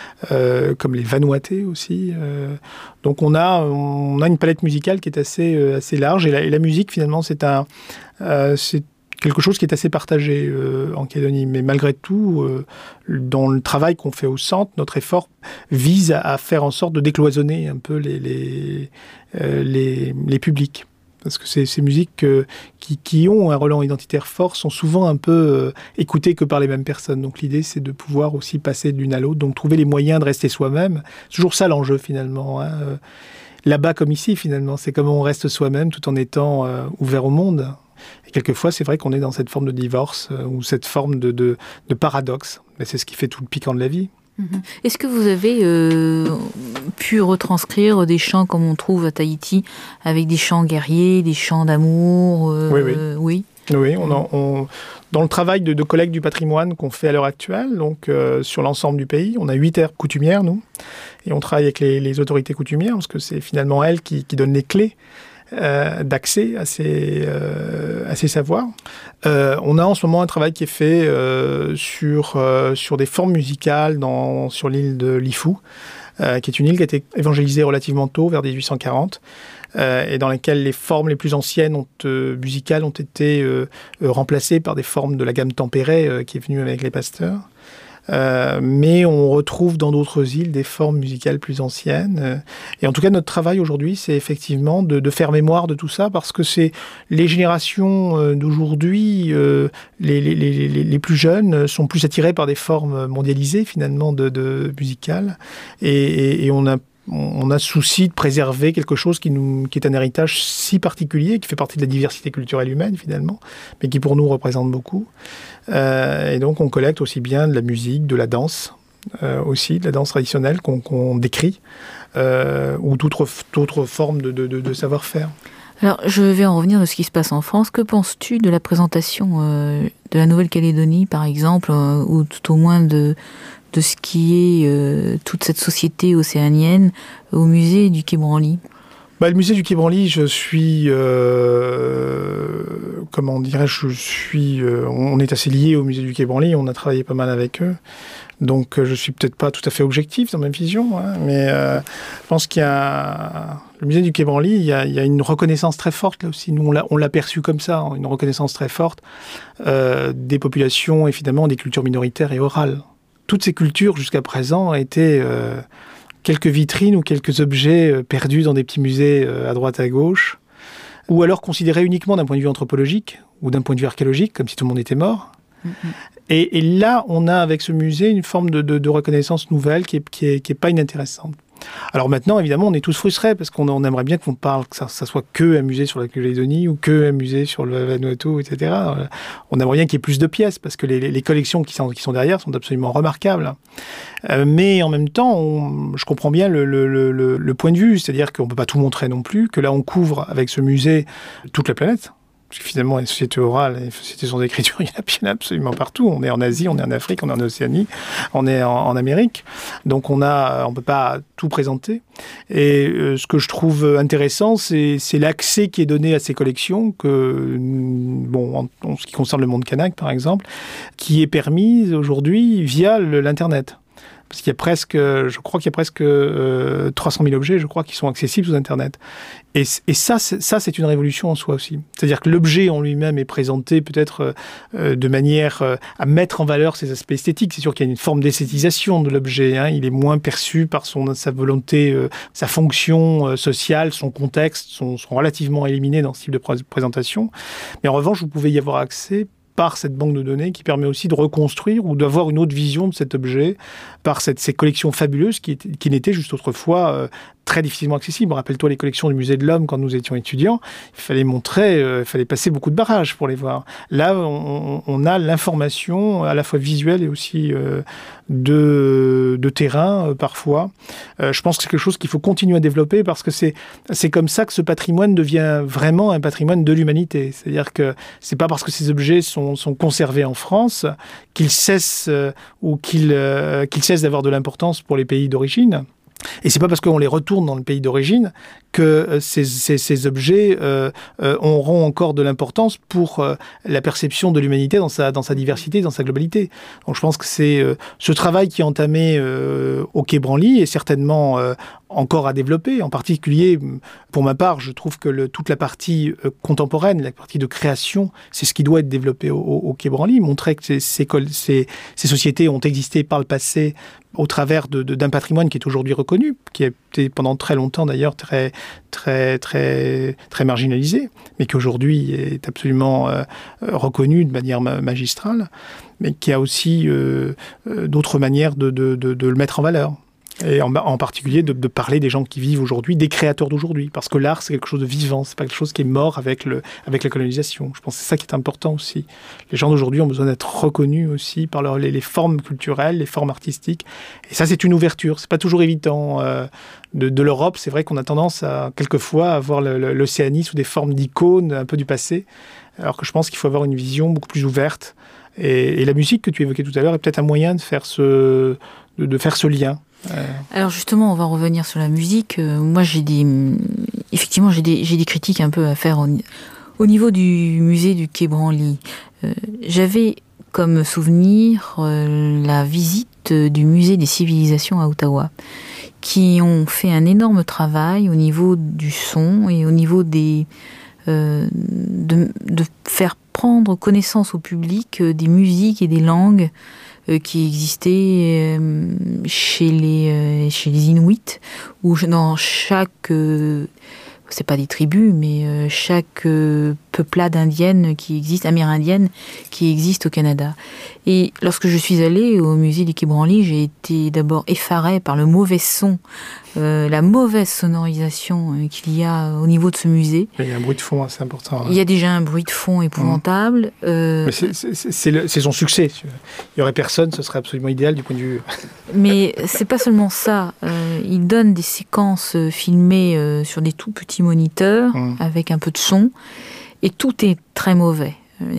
euh, comme les Vanuatais aussi. Euh. Donc on a, on a une palette musicale qui est assez, assez large, et la, et la musique, finalement, c'est un... Euh, c'est quelque chose qui est assez partagé euh, en Calédonie. Mais malgré tout, euh, dans le travail qu'on fait au centre, notre effort vise à, à faire en sorte de décloisonner un peu les, les, euh, les, les publics. Parce que ces, ces musiques euh, qui, qui ont un relent identitaire fort sont souvent un peu euh, écoutées que par les mêmes personnes. Donc l'idée, c'est de pouvoir aussi passer de l'une à l'autre. Donc trouver les moyens de rester soi-même. C'est toujours ça l'enjeu, finalement, hein. Euh, là-bas comme ici, finalement, c'est comment on reste soi-même tout en étant euh, ouvert au monde. Et quelquefois, c'est vrai qu'on est dans cette forme de divorce euh, ou cette forme de, de, de paradoxe. Mais c'est ce qui fait tout le piquant de la vie. Est-ce que vous avez euh, pu retranscrire des chants comme on trouve à Tahiti, avec des chants guerriers, des chants d'amour euh, Oui, oui. oui. Oui, on, en, on dans le travail de, de collecte du patrimoine qu'on fait à l'heure actuelle, donc euh, sur l'ensemble du pays, on a huit aires coutumières, nous, et on travaille avec les, les autorités coutumières, parce que c'est finalement elles qui, qui donnent les clés Euh, d'accès à ces, euh, à ces savoirs. Euh, on a en ce moment un travail qui est fait euh, sur, euh, sur des formes musicales dans, sur l'île de Lifou, euh, qui est une île qui a été évangélisée relativement tôt, vers dix-huit cent quarante, euh, et dans laquelle les formes les plus anciennes ont, euh, musicales ont été euh, euh, remplacées par des formes de la gamme tempérée euh, qui est venue avec les pasteurs. Euh, mais on retrouve dans d'autres îles des formes musicales plus anciennes. Et en tout cas, notre travail aujourd'hui, c'est effectivement de, de faire mémoire de tout ça, parce que c'est les générations d'aujourd'hui, euh, les, les, les, les plus jeunes, sont plus attirés par des formes mondialisées, finalement, de, de musicales. Et, et, et on a On a souci de préserver quelque chose qui, nous, qui est un héritage si particulier, qui fait partie de la diversité culturelle humaine, finalement, mais qui pour nous représente beaucoup. Euh, et donc on collecte aussi bien de la musique, de la danse, euh, aussi, de la danse traditionnelle qu'on, qu'on décrit, euh, ou d'autres, d'autres formes de, de, de, de savoir-faire. Alors, je vais en revenir de ce qui se passe en France. Que penses-tu de la présentation euh, de la Nouvelle-Calédonie, par exemple, euh, ou tout au moins de... de ce qui est euh, toute cette société océanienne au musée du Quai Branly? Bah, le musée du Quai Branly, je suis, euh, comment dirais-je, je suis, euh, on est assez lié au musée du Quai Branly, on a travaillé pas mal avec eux. Donc, euh, je suis peut-être pas tout à fait objectif dans ma vision, hein, mais euh, je pense qu'il y a... Le musée du Quai Branly, il y a, il y a une reconnaissance très forte, là aussi. Nous, on l'a, on l'a perçu comme ça, hein, une reconnaissance très forte euh, des populations, et finalement, des cultures minoritaires et orales. Toutes ces cultures, jusqu'à présent, étaient euh, quelques vitrines ou quelques objets euh, perdus dans des petits musées euh, à droite, à gauche, ou alors considérés uniquement d'un point de vue anthropologique ou d'un point de vue archéologique, comme si tout le monde était mort. Mm-hmm. Et, et là, on a avec ce musée une forme de, de, de reconnaissance nouvelle qui est, qui est, qui est pas inintéressante. Alors maintenant, évidemment, on est tous frustrés parce qu'on on aimerait bien qu'on parle, que ça, ça soit que un musée sur la Calédonie ou que un musée sur le Vanuatu, et cetera. On aimerait bien qu'il y ait plus de pièces parce que les, les collections qui sont, qui sont derrière sont absolument remarquables. Euh, mais en même temps, on, je comprends bien le, le, le, le point de vue, c'est-à-dire qu'on ne peut pas tout montrer non plus, que là, on couvre avec ce musée toute la planète. Parce que finalement, les sociétés orales, les sociétés sans écriture, il y en a absolument partout. On est en Asie, on est en Afrique, on est en Océanie, on est en, en Amérique. Donc on a, on peut pas tout présenter. Et euh, ce que je trouve intéressant, c'est, c'est l'accès qui est donné à ces collections, que, bon, en, en ce qui concerne le monde kanak, par exemple, qui est permis aujourd'hui via le, l'Internet. Parce qu'il y a presque, je crois qu'il y a presque euh, trois cent mille objets, je crois, qui sont accessibles sur Internet. Et, et ça, c'est, ça, c'est une révolution en soi aussi. C'est-à-dire que l'objet en lui-même est présenté peut-être euh, de manière euh, à mettre en valeur ses aspects esthétiques. C'est sûr qu'il y a une forme d'esthétisation de l'objet. Hein. Il est moins perçu par son, sa volonté, euh, sa fonction euh, sociale, son contexte, sont, sont relativement éliminés dans ce type de pré- présentation. Mais en revanche, vous pouvez y avoir accès par cette banque de données qui permet aussi de reconstruire ou d'avoir une autre vision de cet objet par cette, ces collections fabuleuses qui, qui n'étaient juste autrefois euh, très difficilement accessibles. Rappelle-toi les collections du Musée de l'Homme quand nous étions étudiants. Il fallait montrer, euh, il fallait passer beaucoup de barrages pour les voir. Là, on, on a l'information à la fois visuelle et aussi euh, de, de terrain euh, parfois. Euh, je pense que c'est quelque chose qu'il faut continuer à développer parce que c'est, c'est comme ça que ce patrimoine devient vraiment un patrimoine de l'humanité. C'est-à-dire que c'est pas parce que ces objets sont, sont conservés en France qu'ils cessent euh, ou qu'ils, euh, qu'ils cessent d'avoir de l'importance pour les pays d'origine. Et c'est pas parce qu'on les retourne dans le pays d'origine que ces, ces, ces objets euh, euh, auront encore de l'importance pour euh, la perception de l'humanité dans sa, dans sa diversité, dans sa globalité. Donc je pense que c'est euh, ce travail qui est entamé euh, au Quai Branly est certainement euh, encore à développer. En particulier, pour ma part, je trouve que le, toute la partie euh, contemporaine, la partie de création, c'est ce qui doit être développé au, au Quai Branly. Montrer que ces, ces, ces, ces sociétés ont existé par le passé au travers de, de, d'un patrimoine qui est aujourd'hui reconnu, qui a été pendant très longtemps d'ailleurs très, très, très, très marginalisé, mais qui aujourd'hui est absolument euh, reconnu de manière ma- magistrale, mais qui a aussi euh, euh, d'autres manières de, de, de, de le mettre en valeur. Et en, en particulier de, de parler des gens qui vivent aujourd'hui, des créateurs d'aujourd'hui. Parce que l'art, c'est quelque chose de vivant, c'est pas quelque chose qui est mort avec, le, avec la colonisation. Je pense que c'est ça qui est important aussi. Les gens d'aujourd'hui ont besoin d'être reconnus aussi par leur, les, les formes culturelles, les formes artistiques. Et ça, c'est une ouverture. C'est pas toujours évident. Euh, de, de l'Europe, c'est vrai qu'on a tendance à, quelquefois, à voir le, le, l'Océanie sous des formes d'icônes un peu du passé. Alors que je pense qu'il faut avoir une vision beaucoup plus ouverte. Et, et la musique que tu évoquais tout à l'heure est peut-être un moyen de faire ce, de, de faire ce lien. Euh... Alors justement, on va revenir sur la musique. Euh, moi, j'ai des, effectivement, j'ai des, j'ai des critiques un peu à faire au, au niveau du musée du Quai Branly. Euh, j'avais comme souvenir euh, la visite du musée des civilisations à Ottawa, qui ont fait un énorme travail au niveau du son et au niveau des, euh, de, de faire prendre connaissance au public des musiques et des langues qui existait chez les, chez les Inuits, où dans chaque, c'est pas des tribus, mais chaque peuplade indienne qui existe, amérindienne, qui existe au Canada. Et lorsque je suis allée au musée du Quai Branly, j'ai été d'abord effarée par le mauvais son, euh, la mauvaise sonorisation euh, qu'il y a au niveau de ce musée. Il y a un bruit de fond assez important. Hein. Il y a déjà un bruit de fond épouvantable. Mmh. Euh... Mais c'est, c'est, c'est, le, c'est son succès. Il n'y aurait personne, ce serait absolument idéal du point de vue... Mais c'est pas seulement ça. Euh, il donne des séquences filmées euh, sur des tout petits moniteurs, mmh. avec un peu de son, et tout est très mauvais.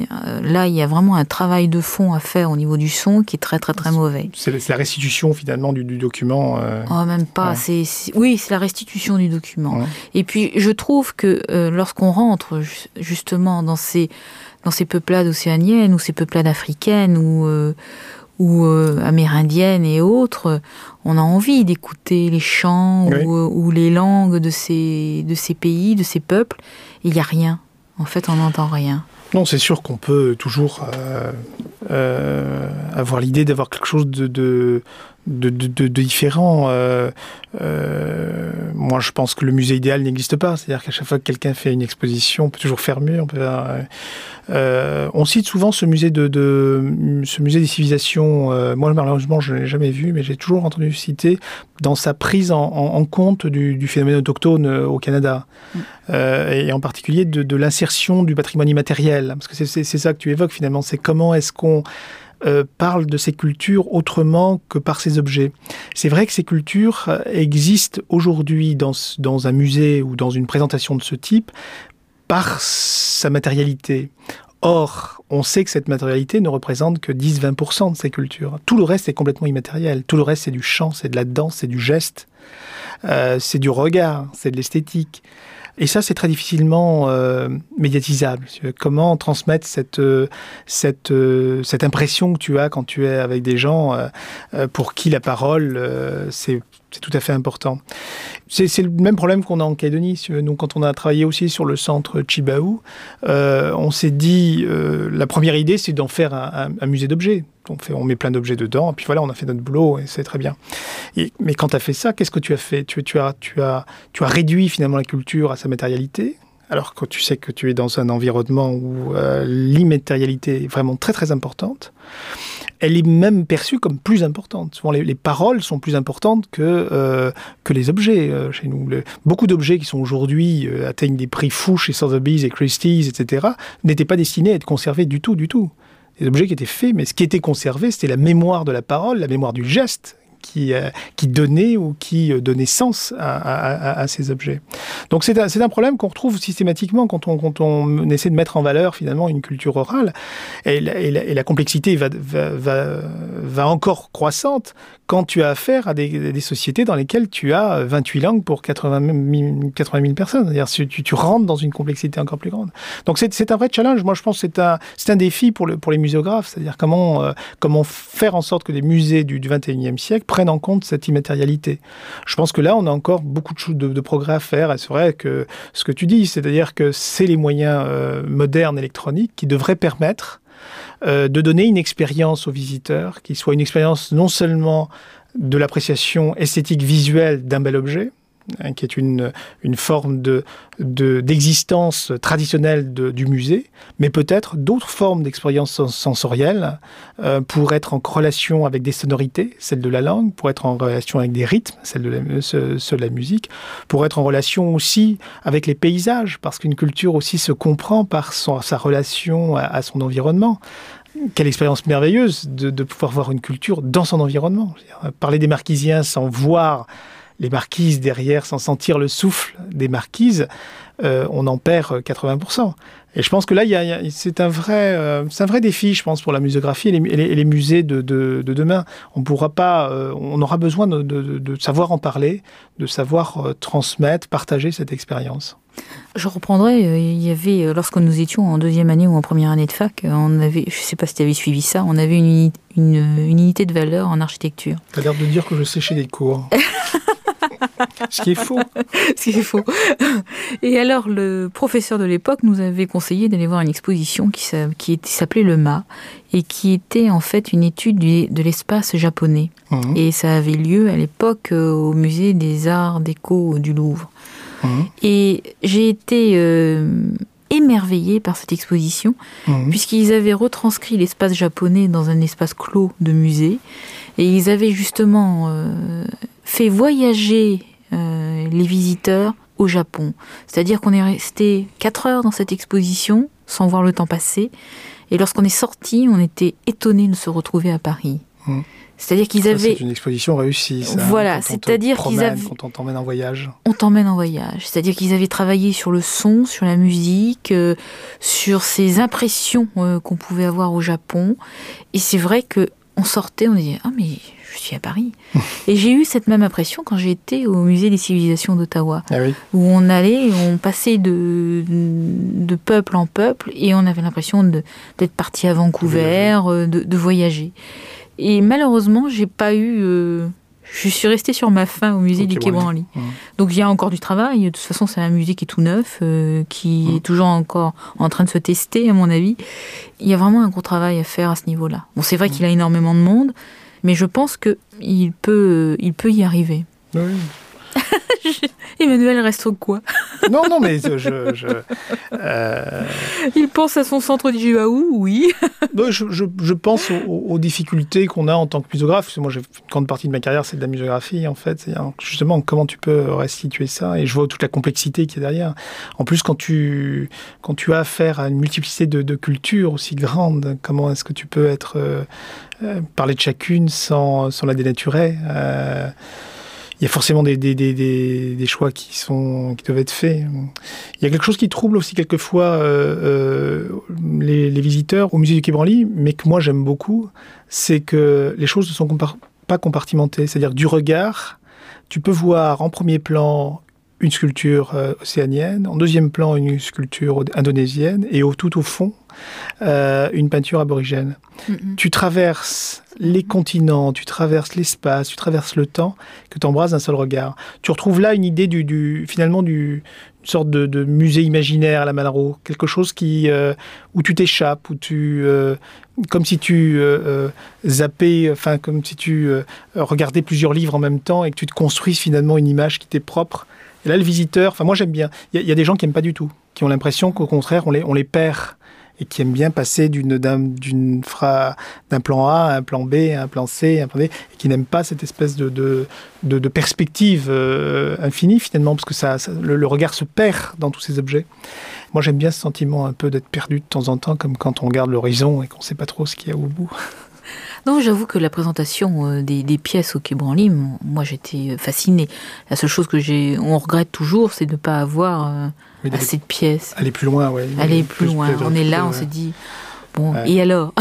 Là, il y a vraiment un travail de fond à faire au niveau du son qui est très, très, très mauvais. C'est la restitution, finalement, du, du document. Euh... Oh, même pas. Ouais. C'est, c'est... Oui, c'est la restitution du document. Ouais. Et puis, je trouve que euh, lorsqu'on rentre, justement, dans ces, dans ces peuplades océaniennes ou ces peuplades africaines ou, euh, ou euh, amérindiennes et autres, on a envie d'écouter les chants oui. ou, ou les langues de ces, de ces pays, de ces peuples. Il n'y a rien. En fait, on n'entend rien. Non, c'est sûr qu'on peut toujours euh, euh, avoir l'idée d'avoir quelque chose de, de, de, de, de différent. Euh, euh, moi, je pense que le musée idéal n'existe pas. C'est-à-dire qu'à chaque fois que quelqu'un fait une exposition, on peut toujours faire mieux. On, peut, euh, euh, on cite souvent ce musée, de, de, ce musée des civilisations. Euh, moi, malheureusement, je ne l'ai jamais vu, mais j'ai toujours entendu citer dans sa prise en, en, en compte du, du phénomène autochtone au Canada. Mmh. Euh, et en particulier de, de l'insertion du patrimoine immatériel. Parce que c'est, c'est, c'est ça que tu évoques finalement, c'est comment est-ce qu'on euh, parle de ces cultures autrement que par ces objets. C'est vrai que ces cultures existent aujourd'hui dans, dans un musée ou dans une présentation de ce type par sa matérialité. Or, on sait que cette matérialité ne représente que dix à vingt pour cent de ces cultures. Tout le reste est complètement immatériel. Tout le reste, c'est du chant, c'est de la danse, c'est du geste, euh, c'est du regard, c'est de l'esthétique. Et ça, c'est très difficilement euh, médiatisable. Comment transmettre cette, euh, cette, euh, cette impression que tu as quand tu es avec des gens euh, pour qui la parole, euh, c'est, c'est tout à fait important. C'est, c'est le même problème qu'on a en Calédonie. Donc, quand on a travaillé aussi sur le centre Chibaou, euh, on s'est dit, euh, la première idée, c'est d'en faire un, un, un musée d'objets. On, fait, on met plein d'objets dedans, et puis voilà, on a fait notre boulot, et c'est très bien. Et, mais quand tu as fait ça, qu'est-ce que tu as fait ? tu, tu, as, tu, as, tu as réduit finalement la culture à sa matérialité, alors que tu sais que tu es dans un environnement où euh, l'immatérialité est vraiment très très importante. Elle est même perçue comme plus importante. Souvent, les, les paroles sont plus importantes que, euh, que les objets euh, chez nous. Le, beaucoup d'objets qui sont aujourd'hui euh, atteignent des prix fous chez Sotheby's et Christie's, et cetera, n'étaient pas destinés à être conservés du tout, du tout. Des objets qui étaient faits, mais ce qui était conservé, c'était la mémoire de la parole, la mémoire du geste qui, euh, qui donnait ou qui euh, donnait sens à, à, à, à ces objets. Donc c'est un, c'est un problème qu'on retrouve systématiquement quand on, quand on essaie de mettre en valeur finalement une culture orale. Et la, et la, et la complexité va, va, va, va encore croissante quand tu as affaire à des, des sociétés dans lesquelles tu as vingt-huit langues pour quatre-vingt mille personnes. C'est-à-dire tu, tu rentres dans une complexité encore plus grande. Donc c'est, c'est un vrai challenge. Moi je pense que c'est un, c'est un défi pour, le, pour les muséographes. C'est-à-dire comment, euh, comment faire en sorte que les musées du, du vingt et unième siècle prennent en compte cette immatérialité. Je pense que là, on a encore beaucoup de, choses, de, de progrès à faire. Et c'est vrai que ce que tu dis, c'est-à-dire que c'est les moyens euh, modernes électroniques qui devraient permettre euh, de donner une expérience aux visiteurs, qui soit une expérience non seulement de l'appréciation esthétique visuelle d'un bel objet, hein, qui est une, une forme de, de, d'existence traditionnelle de, du musée, mais peut-être d'autres formes d'expérience sensorielle euh, pour être en relation avec des sonorités, celles de la langue, pour être en relation avec des rythmes, celles de la, ceux, ceux de la musique, pour être en relation aussi avec les paysages, parce qu'une culture aussi se comprend par son, sa relation à, à son environnement. Quelle expérience merveilleuse de, de pouvoir voir une culture dans son environnement. Dire, parler des Marquisiens sans voir les marquises derrière, sans sentir le souffle des marquises, euh, on en perd quatre-vingts pour cent. Et je pense que là, il y a, il y a, c'est, un vrai, euh, c'est un vrai défi, je pense, pour la muséographie et les, et les, et les musées de, de, de demain. On pourra pas, euh, on aura besoin de, de, de savoir en parler, de savoir euh, transmettre, partager cette expérience. Je reprendrai, euh, il y avait, euh, lorsque nous étions en deuxième année ou en première année de fac, on avait, je ne sais pas si tu avais suivi ça, on avait une, uni, une, une unité de valeur en architecture. Tu as l'air de dire que je séchais des cours. Ce qui est faux. Ce qui est faux. Et alors, le professeur de l'époque nous avait conseillé d'aller voir une exposition qui, qui, qui s'appelait le M A et qui était en fait une étude du, de l'espace japonais. Mmh. Et ça avait lieu à l'époque au musée des Arts Déco du Louvre. Mmh. Et j'ai été euh, émerveillée par cette exposition, mmh. puisqu'ils avaient retranscrit l'espace japonais dans un espace clos de musée. Et ils avaient justement euh, fait voyager euh, les visiteurs au Japon. C'est-à-dire qu'on est resté quatre heures dans cette exposition, sans voir le temps passer. Et lorsqu'on est sorti, on était étonnés de se retrouver à Paris. Mmh. C'est-à-dire qu'ils ça, avaient... C'est une exposition réussie, ça. Voilà, quand c'est-à-dire promène, qu'ils avaient... Quand on t'emmène en voyage. On t'emmène en voyage. C'est-à-dire qu'ils avaient travaillé sur le son, sur la musique, euh, sur ces impressions euh, qu'on pouvait avoir au Japon. Et c'est vrai qu'on sortait, on disait « Ah, mais je suis à Paris ». Et j'ai eu cette même impression quand j'ai été au musée des civilisations d'Ottawa, ah oui. où on allait, on passait de, de peuple en peuple, et on avait l'impression de, d'être parti à Vancouver, de, de voyager. Et malheureusement, j'ai pas eu... Euh, je suis restée sur ma faim au musée okay, du Quai Branly. Mmh. Donc il y a encore du travail. De toute façon, c'est un musée qui est tout neuf, euh, qui mmh. est toujours encore en train de se tester, à mon avis. Il y a vraiment un gros travail à faire à ce niveau-là. Bon, c'est vrai mmh. qu'il a énormément de monde, mais je pense qu'il peut, il peut y arriver. Oui. Emmanuel reste au quoi? Non, non, mais je... je euh... Il pense à son centre d'Ijiwaou, oui. Non, je, je, je pense aux, aux difficultés qu'on a en tant que muséographe. Moi, j'ai une grande partie de ma carrière, c'est de la muséographie, en fait. C'est justement, comment tu peux restituer ça? Et je vois toute la complexité qu'il y a derrière. En plus, quand tu, quand tu as affaire à une multiplicité de, de cultures aussi grande, comment est-ce que tu peux être... Euh, euh, parler de chacune sans, sans la dénaturer euh, il y a forcément des, des, des, des, des choix qui, sont, qui doivent être faits. Il y a quelque chose qui trouble aussi quelquefois euh, euh, les, les visiteurs au musée du Quai Branly, mais que moi j'aime beaucoup, c'est que les choses ne sont compar- pas compartimentées. C'est-à-dire que du regard, tu peux voir en premier plan une sculpture euh, océanienne, en deuxième plan une sculpture indonésienne, et au, tout au fond, euh, une peinture aborigène. Mm-hmm. Tu traverses les continents, tu traverses l'espace, tu traverses le temps, que tu embrasses d'un seul regard. Tu retrouves là une idée du, du finalement du, une sorte de, de musée imaginaire à la Malraux, quelque chose qui euh, où tu t'échappes, où tu euh, comme si tu euh, euh, zappais, enfin comme si tu euh, regardais plusieurs livres en même temps et que tu te construises finalement une image qui t'est propre. Et là, le visiteur, enfin moi j'aime bien. Il y, y a des gens qui n'aiment pas du tout, qui ont l'impression qu'au contraire on les on les perd. Et qui aiment bien passer d'une, d'un, d'une fra, d'un plan A à un plan B, à un plan C, à un plan D, et qui n'aiment pas cette espèce de, de, de, de perspective euh, infinie, finalement, parce que ça, ça, le, le regard se perd dans tous ces objets. Moi, j'aime bien ce sentiment un peu d'être perdu de temps en temps, comme quand on regarde l'horizon et qu'on ne sait pas trop ce qu'il y a au bout. Non, j'avoue que la présentation des, des pièces au Quai Branly, moi, j'étais fascinée. La seule chose que j'ai, on regrette toujours, c'est de ne pas avoir... Euh, Oui, assez de pièces. Aller plus loin, oui. Aller plus, plus loin. On est là, on ouais. se dit, bon, ouais. et alors,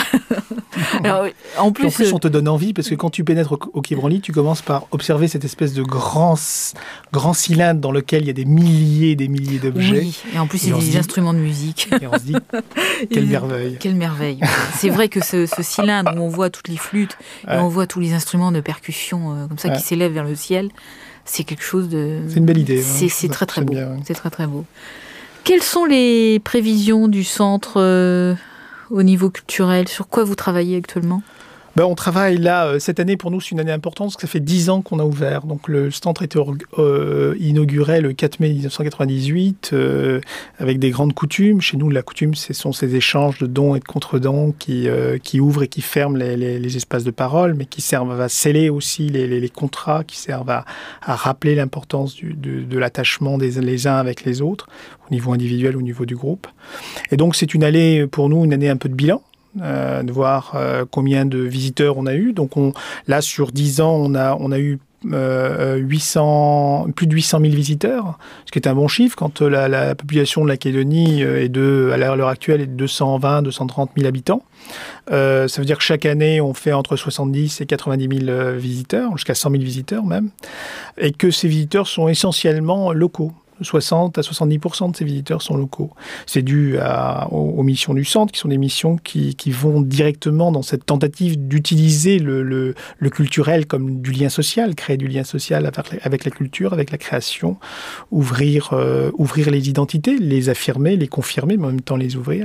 alors en plus, en plus, on te donne envie, parce que quand tu pénètres au, au Quai Branly, tu commences par observer cette espèce de grand, grand cylindre dans lequel il y a des milliers et des milliers d'objets. Oui, et en plus, il y a des dit, instruments de musique. Et on se dit, quelle merveille. Quelle merveille. C'est vrai que ce, ce cylindre où on voit toutes les flûtes, ouais. et on voit tous les instruments de percussion euh, comme ça ouais. qui s'élèvent vers le ciel, c'est quelque chose de... C'est une belle idée. C'est, hein, c'est très très beau. Bien, ouais. C'est très très beau. Quelles sont les prévisions du centre euh, au niveau culturel? Sur quoi vous travaillez actuellement? Ben, on travaille là, cette année pour nous c'est une année importante parce que ça fait dix ans qu'on a ouvert. Donc le centre a été euh, inauguré le quatre mai dix-neuf cent quatre-vingt-dix-huit euh, avec des grandes coutumes. Chez nous la coutume ce sont ces échanges de dons et de contre-dons qui, euh, qui ouvrent et qui ferment les, les, les espaces de parole, mais qui servent à sceller aussi les, les, les contrats, qui servent à, à rappeler l'importance du, de, de l'attachement des les uns avec les autres, au niveau individuel, au niveau du groupe. Et donc c'est une année pour nous, une année un peu de bilan. Euh, de voir euh, combien de visiteurs on a eu. Donc on, là, sur dix ans, on a, on a eu euh, huit cents, plus de huit cent mille visiteurs, ce qui est un bon chiffre quand la, la population de la Calédonie est de, à l'heure actuelle est de deux cent vingt à deux cent trente mille habitants. Euh, ça veut dire que chaque année, on fait entre soixante-dix et quatre-vingt-dix mille visiteurs, jusqu'à cent mille visiteurs même, et que ces visiteurs sont essentiellement locaux. soixante à soixante-dix pour cent de ces visiteurs sont locaux. C'est dû à, aux, aux missions du centre, qui sont des missions qui, qui vont directement dans cette tentative d'utiliser le, le, le culturel comme du lien social, créer du lien social avec la, avec la culture, avec la création, ouvrir, euh, ouvrir les identités, les affirmer, les confirmer, mais en même temps les ouvrir.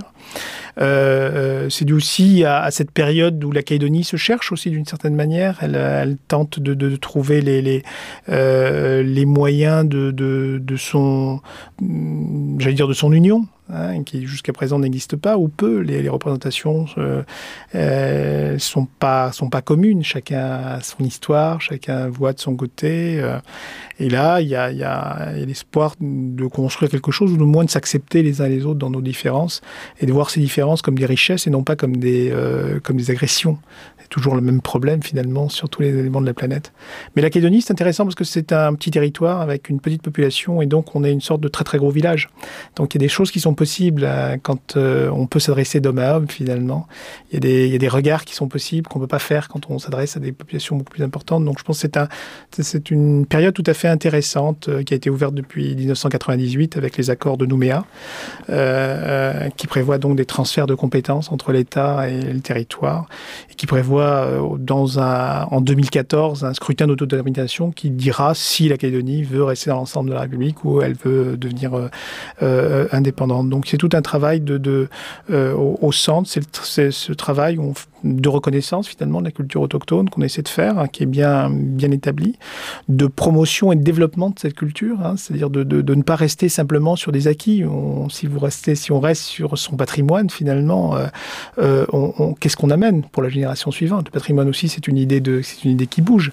Euh, c'est dû aussi à, à cette période où la Calédonie se cherche aussi d'une certaine manière. Elle, elle tente de, de trouver les, les, euh, les moyens de, de, de son, j'allais dire de son union, hein, qui jusqu'à présent n'existe pas ou peu. Les, les représentations euh, euh, sont pas sont pas communes. Chacun a son histoire, chacun voit de son côté. Euh, et là, il y a, y, a, y a l'espoir de construire quelque chose ou de moins de s'accepter les uns les autres dans nos différences et de voir ces différences comme des richesses et non pas comme des euh, comme des agressions. C'est toujours le même problème finalement sur tous les éléments de la planète. Mais la Calédonie, c'est intéressant parce que c'est un petit territoire avec une petite population et donc on est une sorte de très très gros village. Donc il y a des choses qui sont possibles euh, quand euh, on peut s'adresser d'homme à homme finalement. Il y a des, il y a des regards qui sont possibles qu'on ne peut pas faire quand on s'adresse à des populations beaucoup plus importantes. Donc je pense que c'est, un, c'est une période tout à fait intéressante euh, qui a été ouverte depuis dix-neuf cent quatre-vingt-dix-huit avec les accords de Nouméa euh, euh, qui prévoient donc des transferts de compétences entre l'État et le territoire et qui prévoient prévoit dans un, en deux mille quatorze un scrutin d'autodétermination qui dira si la Calédonie veut rester dans l'ensemble de la République ou elle veut devenir euh, euh, indépendante. Donc c'est tout un travail de, de, euh, au, au centre, c'est, le, c'est ce travail où on, de reconnaissance finalement de la culture autochtone qu'on essaie de faire, hein, qui est bien, bien établi, de promotion et de développement de cette culture, hein, c'est-à-dire de, de, de ne pas rester simplement sur des acquis. On, si, vous restez, si on reste sur son patrimoine, finalement, euh, euh, on, on, qu'est-ce qu'on amène pour la génération suivante ? Le patrimoine aussi, c'est une idée, de, c'est une idée qui bouge.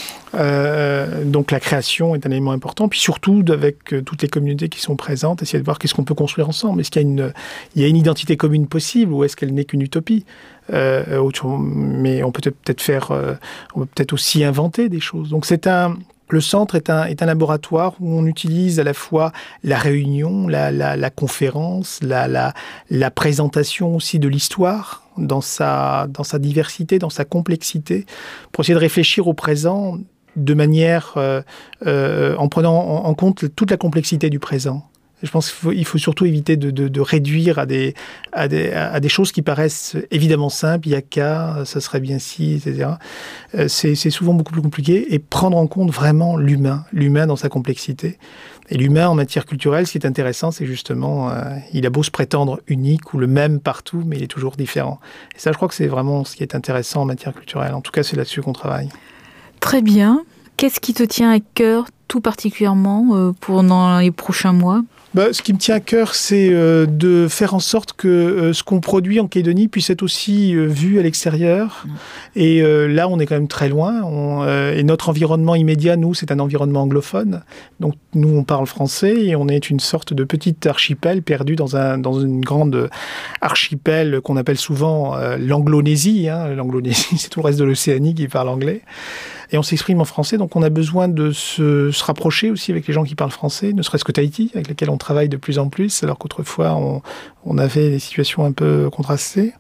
Euh, donc la création est un élément important, puis surtout avec euh, toutes les communautés qui sont présentes, essayer de voir qu'est-ce qu'on peut construire ensemble. Est-ce qu'il y a une, il y a une identité commune possible ou est-ce qu'elle n'est qu'une utopie ? euh, autour, Mais on peut peut-être faire, euh, on peut peut-être aussi inventer des choses. Donc c'est un Le centre est un, est un laboratoire où on utilise à la fois la réunion, la, la, la conférence, la, la, la présentation aussi de l'histoire dans sa, dans sa diversité, dans sa complexité, pour essayer de réfléchir au présent de manière, euh, euh, en prenant en, en compte toute la complexité du présent. Je pense qu'il faut, il faut surtout éviter de, de, de réduire à des, à, des, à des choses qui paraissent évidemment simples, il y a qu'à, ça serait bien si, et cetera. C'est, c'est souvent beaucoup plus compliqué, et prendre en compte vraiment l'humain, l'humain dans sa complexité. Et l'humain en matière culturelle, ce qui est intéressant, c'est justement, euh, il a beau se prétendre unique ou le même partout, mais il est toujours différent. Et ça, je crois que c'est vraiment ce qui est intéressant en matière culturelle. En tout cas, c'est là-dessus qu'on travaille. Très bien. Qu'est-ce qui te tient à cœur tout particulièrement euh, pour dans les prochains mois ? Bah, ce qui me tient à cœur, c'est euh, de faire en sorte que euh, ce qu'on produit en Calédonie puisse être aussi euh, vu à l'extérieur. Mmh. Et euh, là, on est quand même très loin. On, euh, et notre environnement immédiat, nous, c'est un environnement anglophone. Donc, nous, on parle français et on est une sorte de petite archipel perdu dans, un, dans une grande archipel qu'on appelle souvent euh, l'Anglonésie. Hein. L'Anglonésie, c'est tout le reste de l'Océanie qui parle anglais. Et on s'exprime en français, donc on a besoin de se, se rapprocher aussi avec les gens qui parlent français, ne serait-ce que Tahiti, avec lesquels on travaille de plus en plus, alors qu'autrefois on, on avait des situations un peu contrastées.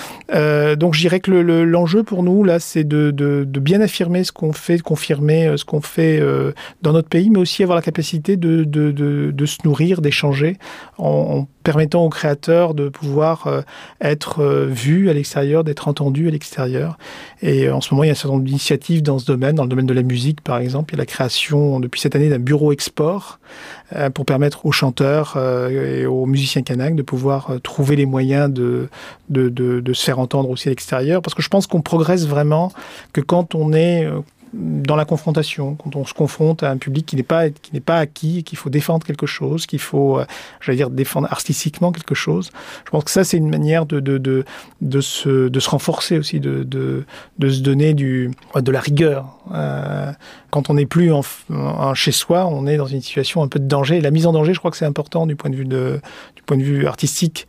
Euh, donc je dirais que le, le, l'enjeu pour nous, là, c'est de, de, de bien affirmer ce qu'on fait, de confirmer ce qu'on fait euh, dans notre pays, mais aussi avoir la capacité de, de, de, de se nourrir, d'échanger, en, en permettant aux créateurs de pouvoir euh, être euh, vus à l'extérieur, d'être entendus à l'extérieur. Et euh, en ce moment, il y a un certain nombre d'initiatives dans ce domaine, dans le domaine de la musique, par exemple. Il y a la création, depuis cette année, d'un bureau export euh, pour permettre aux chanteurs euh, et aux musiciens kanaks de pouvoir euh, trouver les moyens de, de, de, de se faire entendre aussi à l'extérieur. Parce que je pense qu'on progresse vraiment que quand on est euh, dans la confrontation, quand on se confronte à un public qui n'est pas, qui n'est pas acquis, qu'il faut défendre quelque chose, qu'il faut, euh, j'allais dire, défendre artistiquement quelque chose. Je pense que ça, c'est une manière de, de, de, de, se, de se renforcer aussi, de, de, de se donner du, de la rigueur. Euh, quand on n'est plus en, en chez soi, on est dans une situation un peu de danger. Et la mise en danger, je crois que c'est important du point de vue, de, du point de vue artistique.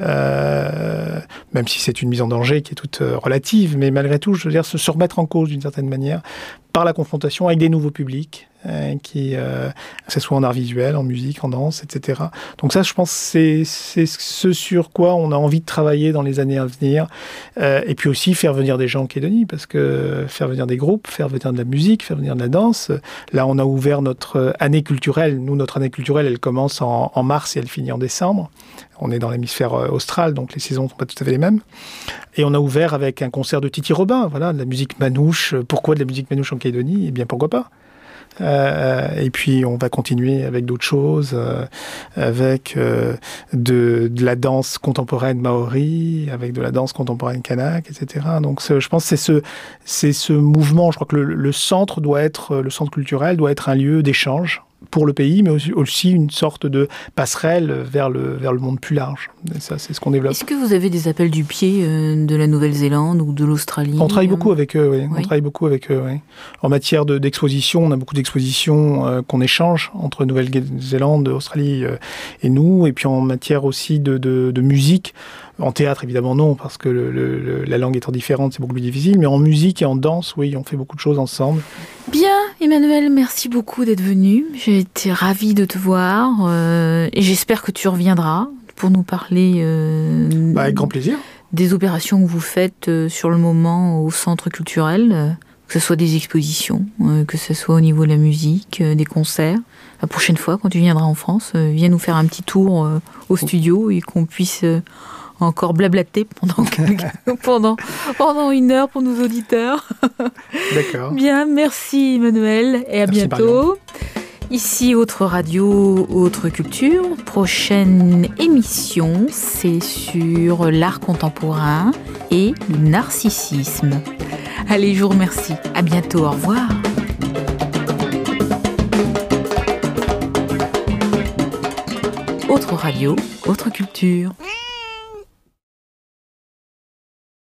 Euh, même si c'est une mise en danger qui est toute euh, relative, mais malgré tout, je veux dire, se, se remettre en cause d'une certaine manière par la confrontation avec des nouveaux publics, euh, qui, euh, que ce soit en art visuel, en musique, en danse, et cetera. Donc ça, je pense, c'est, c'est ce sur quoi on a envie de travailler dans les années à venir, euh, et puis aussi faire venir des gens en Calédonie, parce que faire venir des groupes, faire venir de la musique, faire venir de la danse. Là, on a ouvert notre année culturelle. Nous, notre année culturelle, elle commence en, en mars et elle finit en décembre. On est dans l'hémisphère austral, donc les saisons ne sont pas tout à fait les mêmes. Et on a ouvert avec un concert de Titi Robin, voilà, de la musique manouche. Pourquoi de la musique manouche en Calédonie ? Eh bien, pourquoi pas ? Euh, et puis on va continuer avec d'autres choses, euh, avec euh, de, de la danse contemporaine maori, avec de la danse contemporaine kanak, et cetera. Donc je pense que c'est ce, c'est ce mouvement. Je crois que le, le centre doit être, le centre culturel doit être un lieu d'échange pour le pays, mais aussi, aussi une sorte de passerelle vers le, vers le monde plus large. Et ça, c'est ce qu'on développe. Est-ce que vous avez des appels du pied euh, de la Nouvelle-Zélande ou de l'Australie ? On travaille beaucoup avec eux, oui. oui. On travaille beaucoup avec eux, oui. En matière de, d'exposition, on a beaucoup d'expositions euh, qu'on échange entre Nouvelle-Zélande, Australie euh, et nous. Et puis en matière aussi de, de, de musique, en théâtre, évidemment, non, parce que le, le, la langue étant différente, c'est beaucoup plus difficile. Mais en musique et en danse, oui, on fait beaucoup de choses ensemble. Bien, Emmanuel, merci beaucoup d'être venu. J'ai été ravie de te voir euh, et j'espère que tu reviendras pour nous parler euh, bah, avec grand plaisir. Des opérations que vous faites euh, sur le moment au centre culturel, euh, que ce soit des expositions, euh, que ce soit au niveau de la musique, euh, des concerts. La prochaine fois, quand tu viendras en France, euh, viens nous faire un petit tour euh, au studio et qu'on puisse... Euh, encore blablater pendant, pendant, pendant une heure pour nos auditeurs. D'accord. Bien, merci Emmanuel et à Merci, bientôt. Marion. Ici, Autre Radio, Autre Culture. Prochaine émission, c'est sur l'art contemporain et le narcissisme. Allez, je vous remercie. À bientôt, au revoir. Autre Radio, Autre Culture.